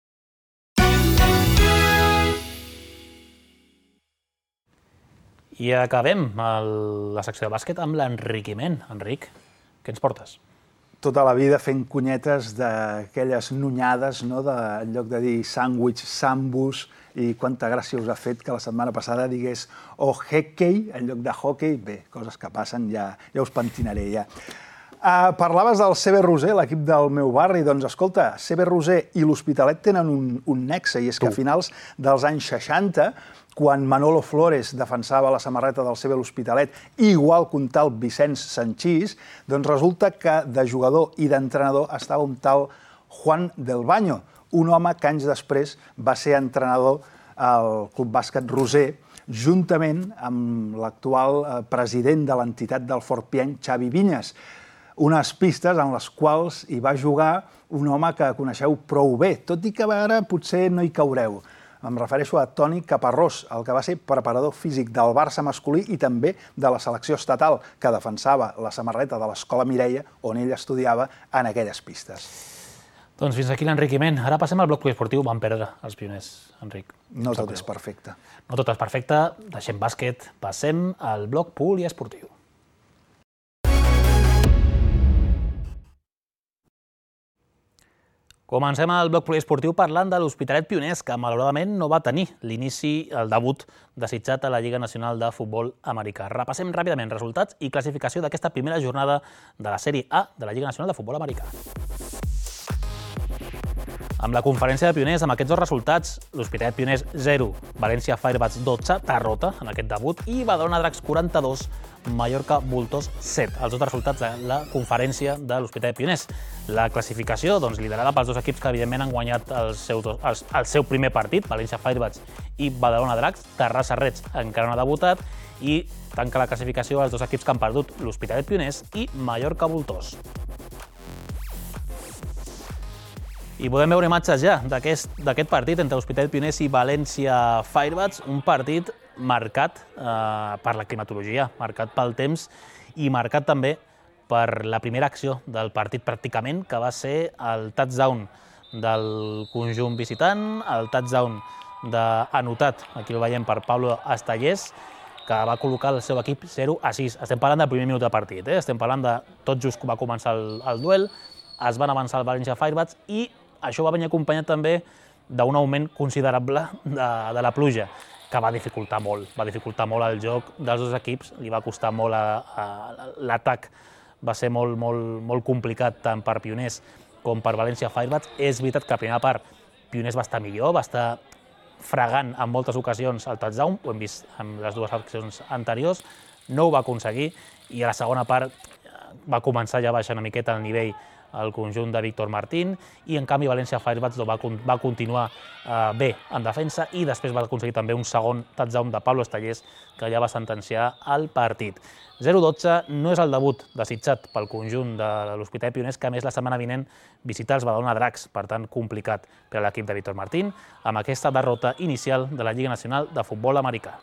I acabem el, la secció de bàsquet amb l'enriquiment. Enric, què ens portes? Tota la vida fent cunyetes d'aquelles nunyades, no? De, en lloc de dir sàndwich, sambus, i quanta gràcia us ha fet que la setmana passada digués o hockey en lloc de hockey. Bé, coses que passen, ja, ja us pentinaré ja. Uh, parlaves del C B Roser, l'equip del meu barri. Doncs escolta, C B Roser i l'Hospitalet tenen un, un nexe, i és que a finals dels anys seixanta, quan Manolo Flores defensava la samarreta del C B l'Hospitalet, igual que un tal Vicenç Sanchís, doncs resulta que de jugador i d'entrenador estava un tal Juan del Baño, un home que anys després va ser entrenador al Club Bàsquet Roser, juntament amb l'actual president de l'entitat del Forpiany, Xavi Vinyes. Unes pistes en les quals hi va jugar un home que coneixeu prou bé, tot i que ara potser no hi caureu. Em refereixo a Toni Caparrós, el que va ser preparador físic del Barça masculí i també de la selecció estatal, que defensava la samarreta de l'Escola Mireia, on ell estudiava, en aquelles pistes. Doncs fins aquí l'enriquiment. Ara passem al bloc poliesportiu. Van perdre els pioners, Enric. No tot és perfecte. No tot és perfecte. Deixem bàsquet. Passem al bloc poliesportiu. Comencem el bloc poliesportiu parlant de l'Hospitalet Pioners, que malauradament no va tenir l'inici, el debut desitjat a la Lliga Nacional de Futbol Americà. Repassem ràpidament resultats i classificació d'aquesta primera jornada de la Sèrie A de la Lliga Nacional de Futbol Americà. Amb la conferència de pioners, amb aquests dos resultats, l'Hospitalet Pioners zero, València Firebats dotze, derrota en aquest debut, i Badalona Dracs quaranta-dos, Mallorca Voltors set. Els dos resultats de la conferència de l'Hospitalet Pioners. La classificació, doncs, liderada pels dos equips que evidentment han guanyat el seu, el, el seu primer partit, València Firebats i Badalona Dracs. Terrassa Reds encara no ha debutat, i tanca la classificació els dos equips que han perdut, l'Hospitalet Pioners i Mallorca Voltors. I podem veure imatges ja d'aquest partit entre Hospitalet Pioners i València Firebats, un partit marcat eh, per la climatologia, marcat pel temps i marcat també per la primera acció del partit pràcticament, que va ser el touchdown del conjunt visitant, el touchdown anotat, aquí el veiem, per Pablo Estellés, que va col·locar el seu equip zero a sis. Estem parlant del primer minut de partit, eh? Estem parlant de tot just va començar el, el duel, es van avançar el València Firebats i això va venir acompanyat també d'un augment considerable de, de la pluja, que va dificultar molt, va dificultar molt el joc dels dos equips, li va costar molt l'atac, va ser molt, molt, molt complicat tant per Pioners com per València Firebats. És veritat que a la primera part Pioners va estar millor, va estar fregant en moltes ocasions el touchdown, ho hem vist en les dues accions anteriors, no ho va aconseguir, i a la segona part va començar ja a baixar una miqueta el nivell el conjunt de Víctor Martín, i en canvi València Firebats va, va continuar eh, bé en defensa, i després va aconseguir també un segon touchdown de Pablo Estellés, que ja va sentenciar el partit. zero dotze no és el debut desitjat pel conjunt de l'Hospitalet Pioners, que a més la setmana vinent visita els Badalona Dracs, per tant complicat per a l'equip de Víctor Martín, amb aquesta derrota inicial de la Lliga Nacional de Futbol Americà.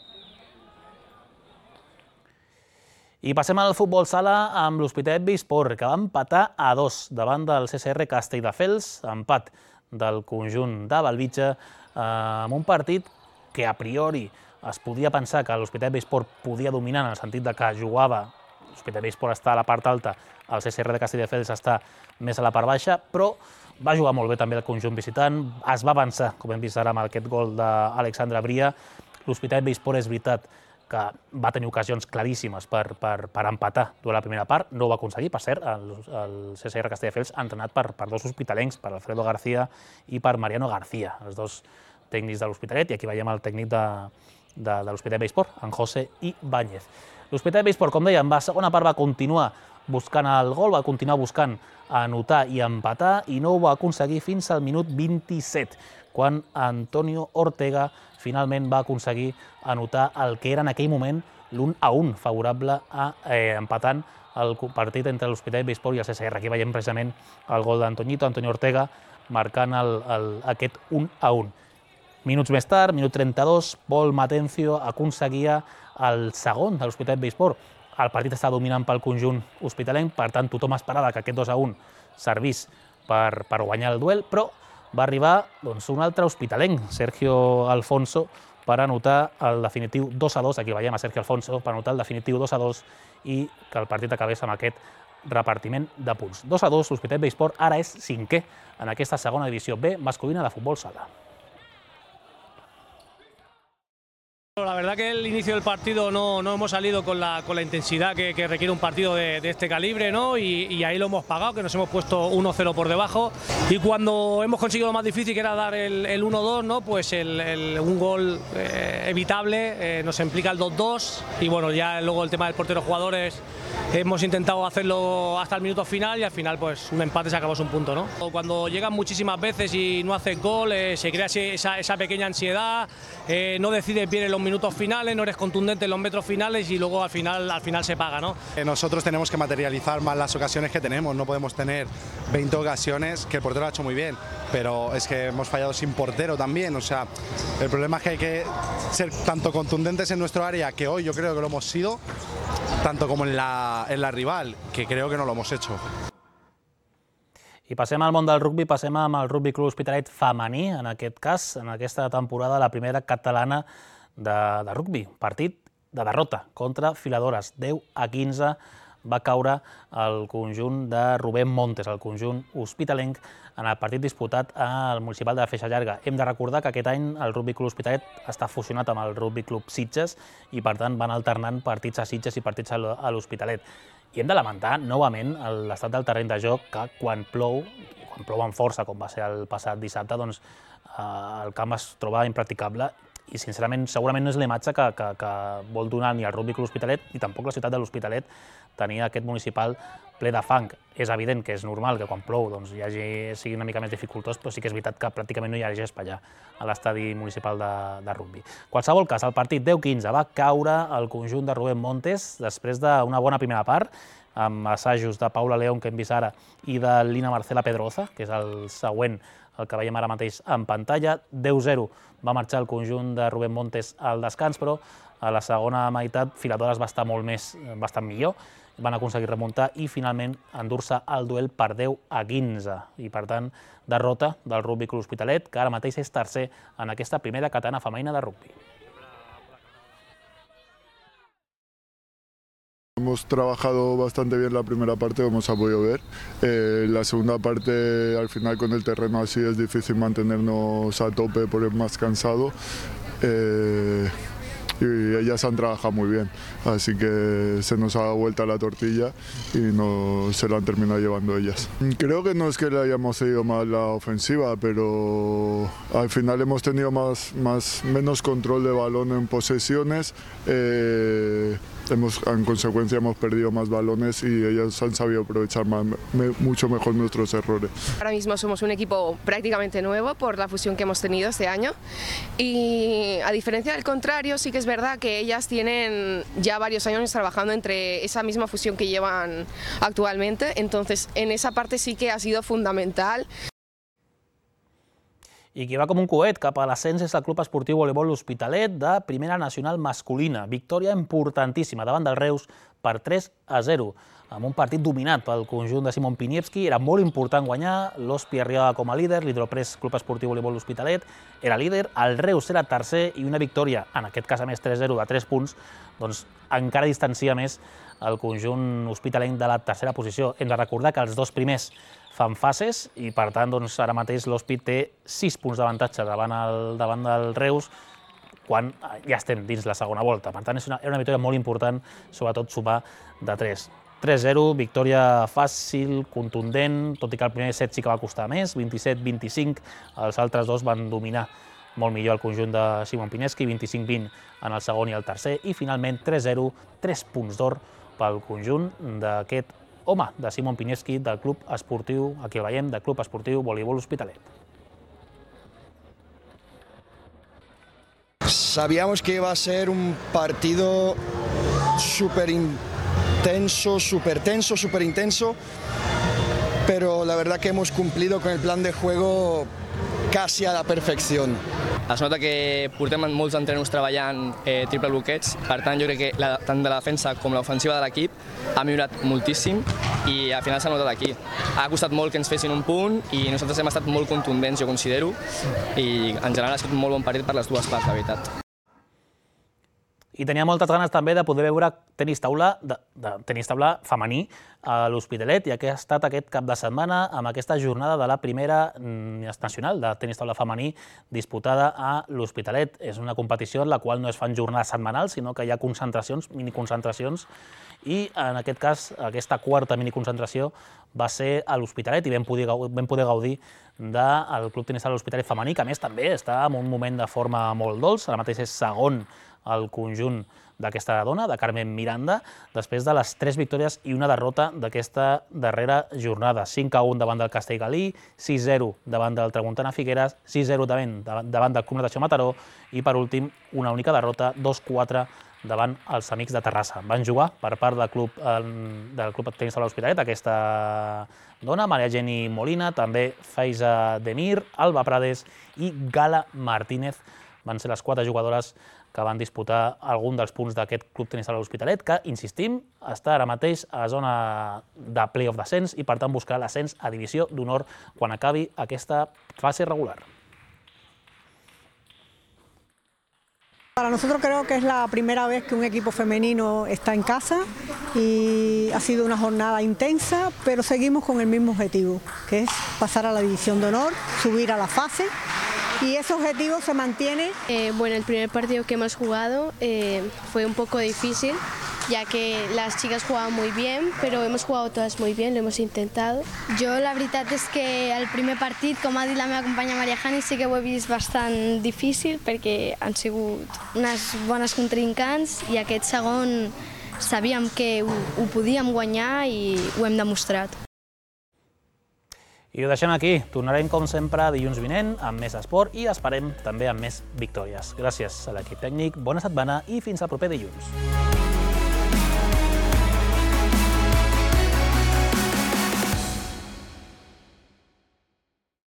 I passem al futbol sala amb l'Hospitalet Bisport, que va empatar a dos davant del C S R Castelldefels, empat del conjunt de Bellvitge, amb un partit que a priori es podia pensar que l'Hospitalet Bisport podia dominar, en el sentit de que jugava, l'Hospitalet Bisport està a la part alta, el C S R de Castelldefels està més a la part baixa, però va jugar molt bé també el conjunt visitant, es va avançar, com hem vist ara amb aquest gol d'Alexandre Bria. L'Hospitalet Bisport és veritat que va tenir ocasions claríssimes per, per, per empatar durant la primera part, no ho va aconseguir, per cert, el, el C S R Castelldefels entrenat per, per dos hospitalencs, per Alfredo García i per Mariano García, els dos tècnics de l'Hospitalet, i aquí veiem el tècnic de, de, de l'Hospitalet Bisport, en José Ibáñez. L'Hospitalet Bisport, com dèiem, a la segona part va continuar buscant el gol, va continuar buscant anotar i empatar, i no ho va aconseguir fins al minut vint-i-set, quan Antonio Ortega finalment va aconseguir anotar el que era en aquell moment l'un a un favorable a eh, empatant el partit entre l'Hospitalet Beisport i el C S R. Aquí veiem precisament el gol d'Antoñito, Antonio Ortega, marcant el, el, aquest un a un. Minuts més tard, minut trenta-dos, Pol Matencio aconseguia el segon de l'Hospitalet Beisport. El partit està dominant pel conjunt hospitalenc, per tant tothom esperava que aquest dos a un servís per, per guanyar el duel, però va arribar doncs, un altre hospitalenc, Sergio Alfonso, per anotar el definitiu dos a dos. Aquí veiem a Sergio Alfonso per anotar el definitiu dos a dos i que el partit acabés amb aquest repartiment de punts. dos a dos, l'Hospitalet Beisport ara és cinquè en aquesta segona divisió B masculina de futbol sala. La verdad que el inicio del partido no, no hemos salido con la, con la intensidad que, que requiere un partido de, de este calibre, ¿no? Y, y ahí lo hemos pagado, que nos hemos puesto uno cero por debajo, y cuando hemos conseguido lo más difícil, que era dar el, el uno dos, ¿no? Pues el, el, un gol eh, evitable eh, nos implica el dos dos, y bueno, ya luego el tema del portero jugadores hemos intentado hacerlo hasta el minuto final y al final pues un empate se acabó un punto, ¿no? Cuando llegan muchísimas veces y no haces gol, eh, se crea esa, esa pequeña ansiedad, eh, no decides bien en los minutos finales, no eres contundente en los metros finales y luego al final, al final se paga, ¿no? Nosotros tenemos que materializar más las ocasiones que tenemos, no podemos tener veinte ocasiones, que el portero ha hecho muy bien, pero es que hemos fallado sin portero también, o sea, el problema es que hay que ser tanto contundentes en nuestro área, que hoy yo creo que lo hemos sido, tanto como en la, en la rival, que creo que no lo hemos hecho. I passem al món del rugbi, passem amb el Rugby Club Hospitalet femení, en aquest cas, en aquesta temporada, la primera catalana de, de rugbi. Partit de derrota contra Filadores, deu a quinze va caure el conjunt de Rubén Montes, el conjunt hospitalenc, en el partit disputat al municipal de Feixa Llarga. Hem de recordar que aquest any el Rugby Club Hospitalet està fusionat amb el Rugby Club Sitges i, per tant, van alternant partits a Sitges i partits a l'Hospitalet. I hem de lamentar, novament, l'estat del terreny de joc, que quan plou, quan plou amb força, com va ser el passat dissabte, doncs el camp es troba impracticable i, sincerament, segurament no és la imatge que, que, que vol donar ni el Rugby Club Hospitalet ni tampoc la ciutat de l'Hospitalet tenir aquest municipal ple de fang. És evident que és normal que quan plou doncs, hi hagi, sigui una mica més dificultós, però sí que és veritat que pràcticament no hi ha gespa allà a l'estadi municipal de, de rugbi. En qualsevol cas, el partit deu quinze va caure el conjunt de Rubén Montes després d'una bona primera part, amb assajos de Paula León, que hem vist ara, i de Lina Marcela Pedroza, que és el següent, el que veiem ara mateix en pantalla. deu zero va marxar el conjunt de Rubén Montes al descans, però a la segona meitat Filadores va estar molt més, bastant millor, van aconseguir remuntar i finalment endur-se el duel per deu a quinze. I, per tant, derrota del Rugby Club Hospitalet, que ara mateix és tercer en aquesta primera catalana femenina de rugbi. Hemos trabajado bastante bien la primera parte, como se ha podido ver. Eh, la segunda parte, al final con el terreno así, es difícil mantenernos a tope por el más cansado. Eh, y ellas han trabajado muy bien, así que se nos ha dado vuelta la tortilla y no, se lo han terminado llevando ellas. Creo que no es que le hayamos cedido más la ofensiva, pero al final hemos tenido más, más, menos control de balón en posesiones. Eh, Hemos, en consecuencia hemos perdido más balones y ellos han sabido aprovechar más, me, mucho mejor nuestros errores. Ahora mismo somos un equipo prácticamente nuevo por la fusión que hemos tenido este año y, a diferencia del contrario, sí que es verdad que ellas tienen ya varios años trabajando entre esa misma fusión que llevan actualmente, entonces en esa parte sí que ha sido fundamental. I qui va com un coet cap a l'ascens és el Club Esportiu Voleibol L'Hospitalet de Primera Nacional Masculina. Victòria importantíssima davant del Reus per tres a zero, amb un partit dominat pel conjunt de Simon Piniewski. Era molt important guanyar, l'Hospi arribava com a líder, l'Hidropress Club Esportiu Voleibol L'Hospitalet era líder, el Reus era tercer i una victòria, en aquest cas a més tres zero de tres punts, doncs encara distancia més el conjunt hospitalenc de la tercera posició. Hem de recordar que els dos primers fan fases i, per tant, doncs, ara mateix l'Hospit té sis punts d'avantatge davant, el, davant del Reus quan ja estem dins la segona volta. Per tant, és una, era una victòria molt important, sobretot sumar de tres. tres zero, victòria fàcil, contundent, tot i que el primer set sí que va costar més, vint-i-set vint-i-cinc, els altres dos van dominar molt millor el conjunt de Simon Piniewski, vint-i-cinc vint en el segon i el tercer, i finalment tres zero, tres punts d'or pel conjunt d'aquest home de Simon Piniewski del Club Esportiu, aquí el veiem, del Club Esportiu Voleibol Hospitalet. Sabíamos que iba a ser un partido súper intenso, súper tenso, súper intenso, pero la verdad que hemos cumplido con el plan de juego casi a la perfección. Es nota que portem molts entrenos treballant eh, triple bloqueig, per tant jo crec que la, tant de la defensa com l'ofensiva de l'equip ha millorat moltíssim i al final s'ha notat aquí. Ha costat molt que ens fessin un punt i nosaltres hem estat molt contundents, jo considero, i en general ha estat un molt bon partit per les dues parts, la veritat. I tenia moltes ganes també de poder veure tenis taula, de, de tenis taula femení a l'Hospitalet, ja que ha estat aquest cap de setmana amb aquesta jornada de la primera nacional de tenis taula femení disputada a l'Hospitalet. És una competició en la qual no es fan jornades setmanals, sinó que hi ha concentracions, miniconcentracions, i en aquest cas aquesta quarta miniconcentració va ser a l'Hospitalet i vam poder, vam poder gaudir del Club Tenis Taula L'Hospitalet femení, que a més també està en un moment de forma molt dolç, ara mateix és segon el conjunt d'aquesta dona, de Carmen Miranda, després de les tres victòries i una derrota d'aquesta darrera jornada. cinc a un davant del Castellgalí, sis zero davant del Tramuntana Figueres, sis zero davant del Club Natació Mataró i, per últim, una única derrota, dos quatre davant els Amics de Terrassa. Van jugar per part del Club, del Club Tenis Taula L'Hospitalet aquesta dona, Maria Geni Molina, també Faiza Demir, Alba Prades i Gala Martínez. Van ser les quatre jugadores que van disputar algun dels punts d'aquest Club Tenis Taula L'Hospitalet, que, insistim, està ara mateix a la zona de play-off d'ascens i, per tant, buscarà l'ascens a divisió d'honor quan acabi aquesta fase regular. Para nosotros creo que es la primera vez que un equipo femenino está en casa y ha sido una jornada intensa, pero seguimos con el mismo objetivo, que es pasar a la división de honor, subir a la fase. Y ese objetivo se mantiene. Eh, bueno, el primer partido que hemos jugado eh, fue un poco difícil, ya que las chicas jugaban muy bien, pero hemos jugado todas muy bien, lo hemos intentado. Jo la veritat és que el primer partit, com ha dit la meva companya Maria Jani, sí que ho he vist bastant difícil perquè han sigut unes bones contrincants i aquest segon sabíem que ho, ho podíem guanyar i ho hem demostrat. I ho deixem aquí. Tornarem, com sempre, dilluns vinent amb més esport i esperem també amb més victòries. Gràcies a l'equip tècnic, bona setmana i fins al proper dilluns.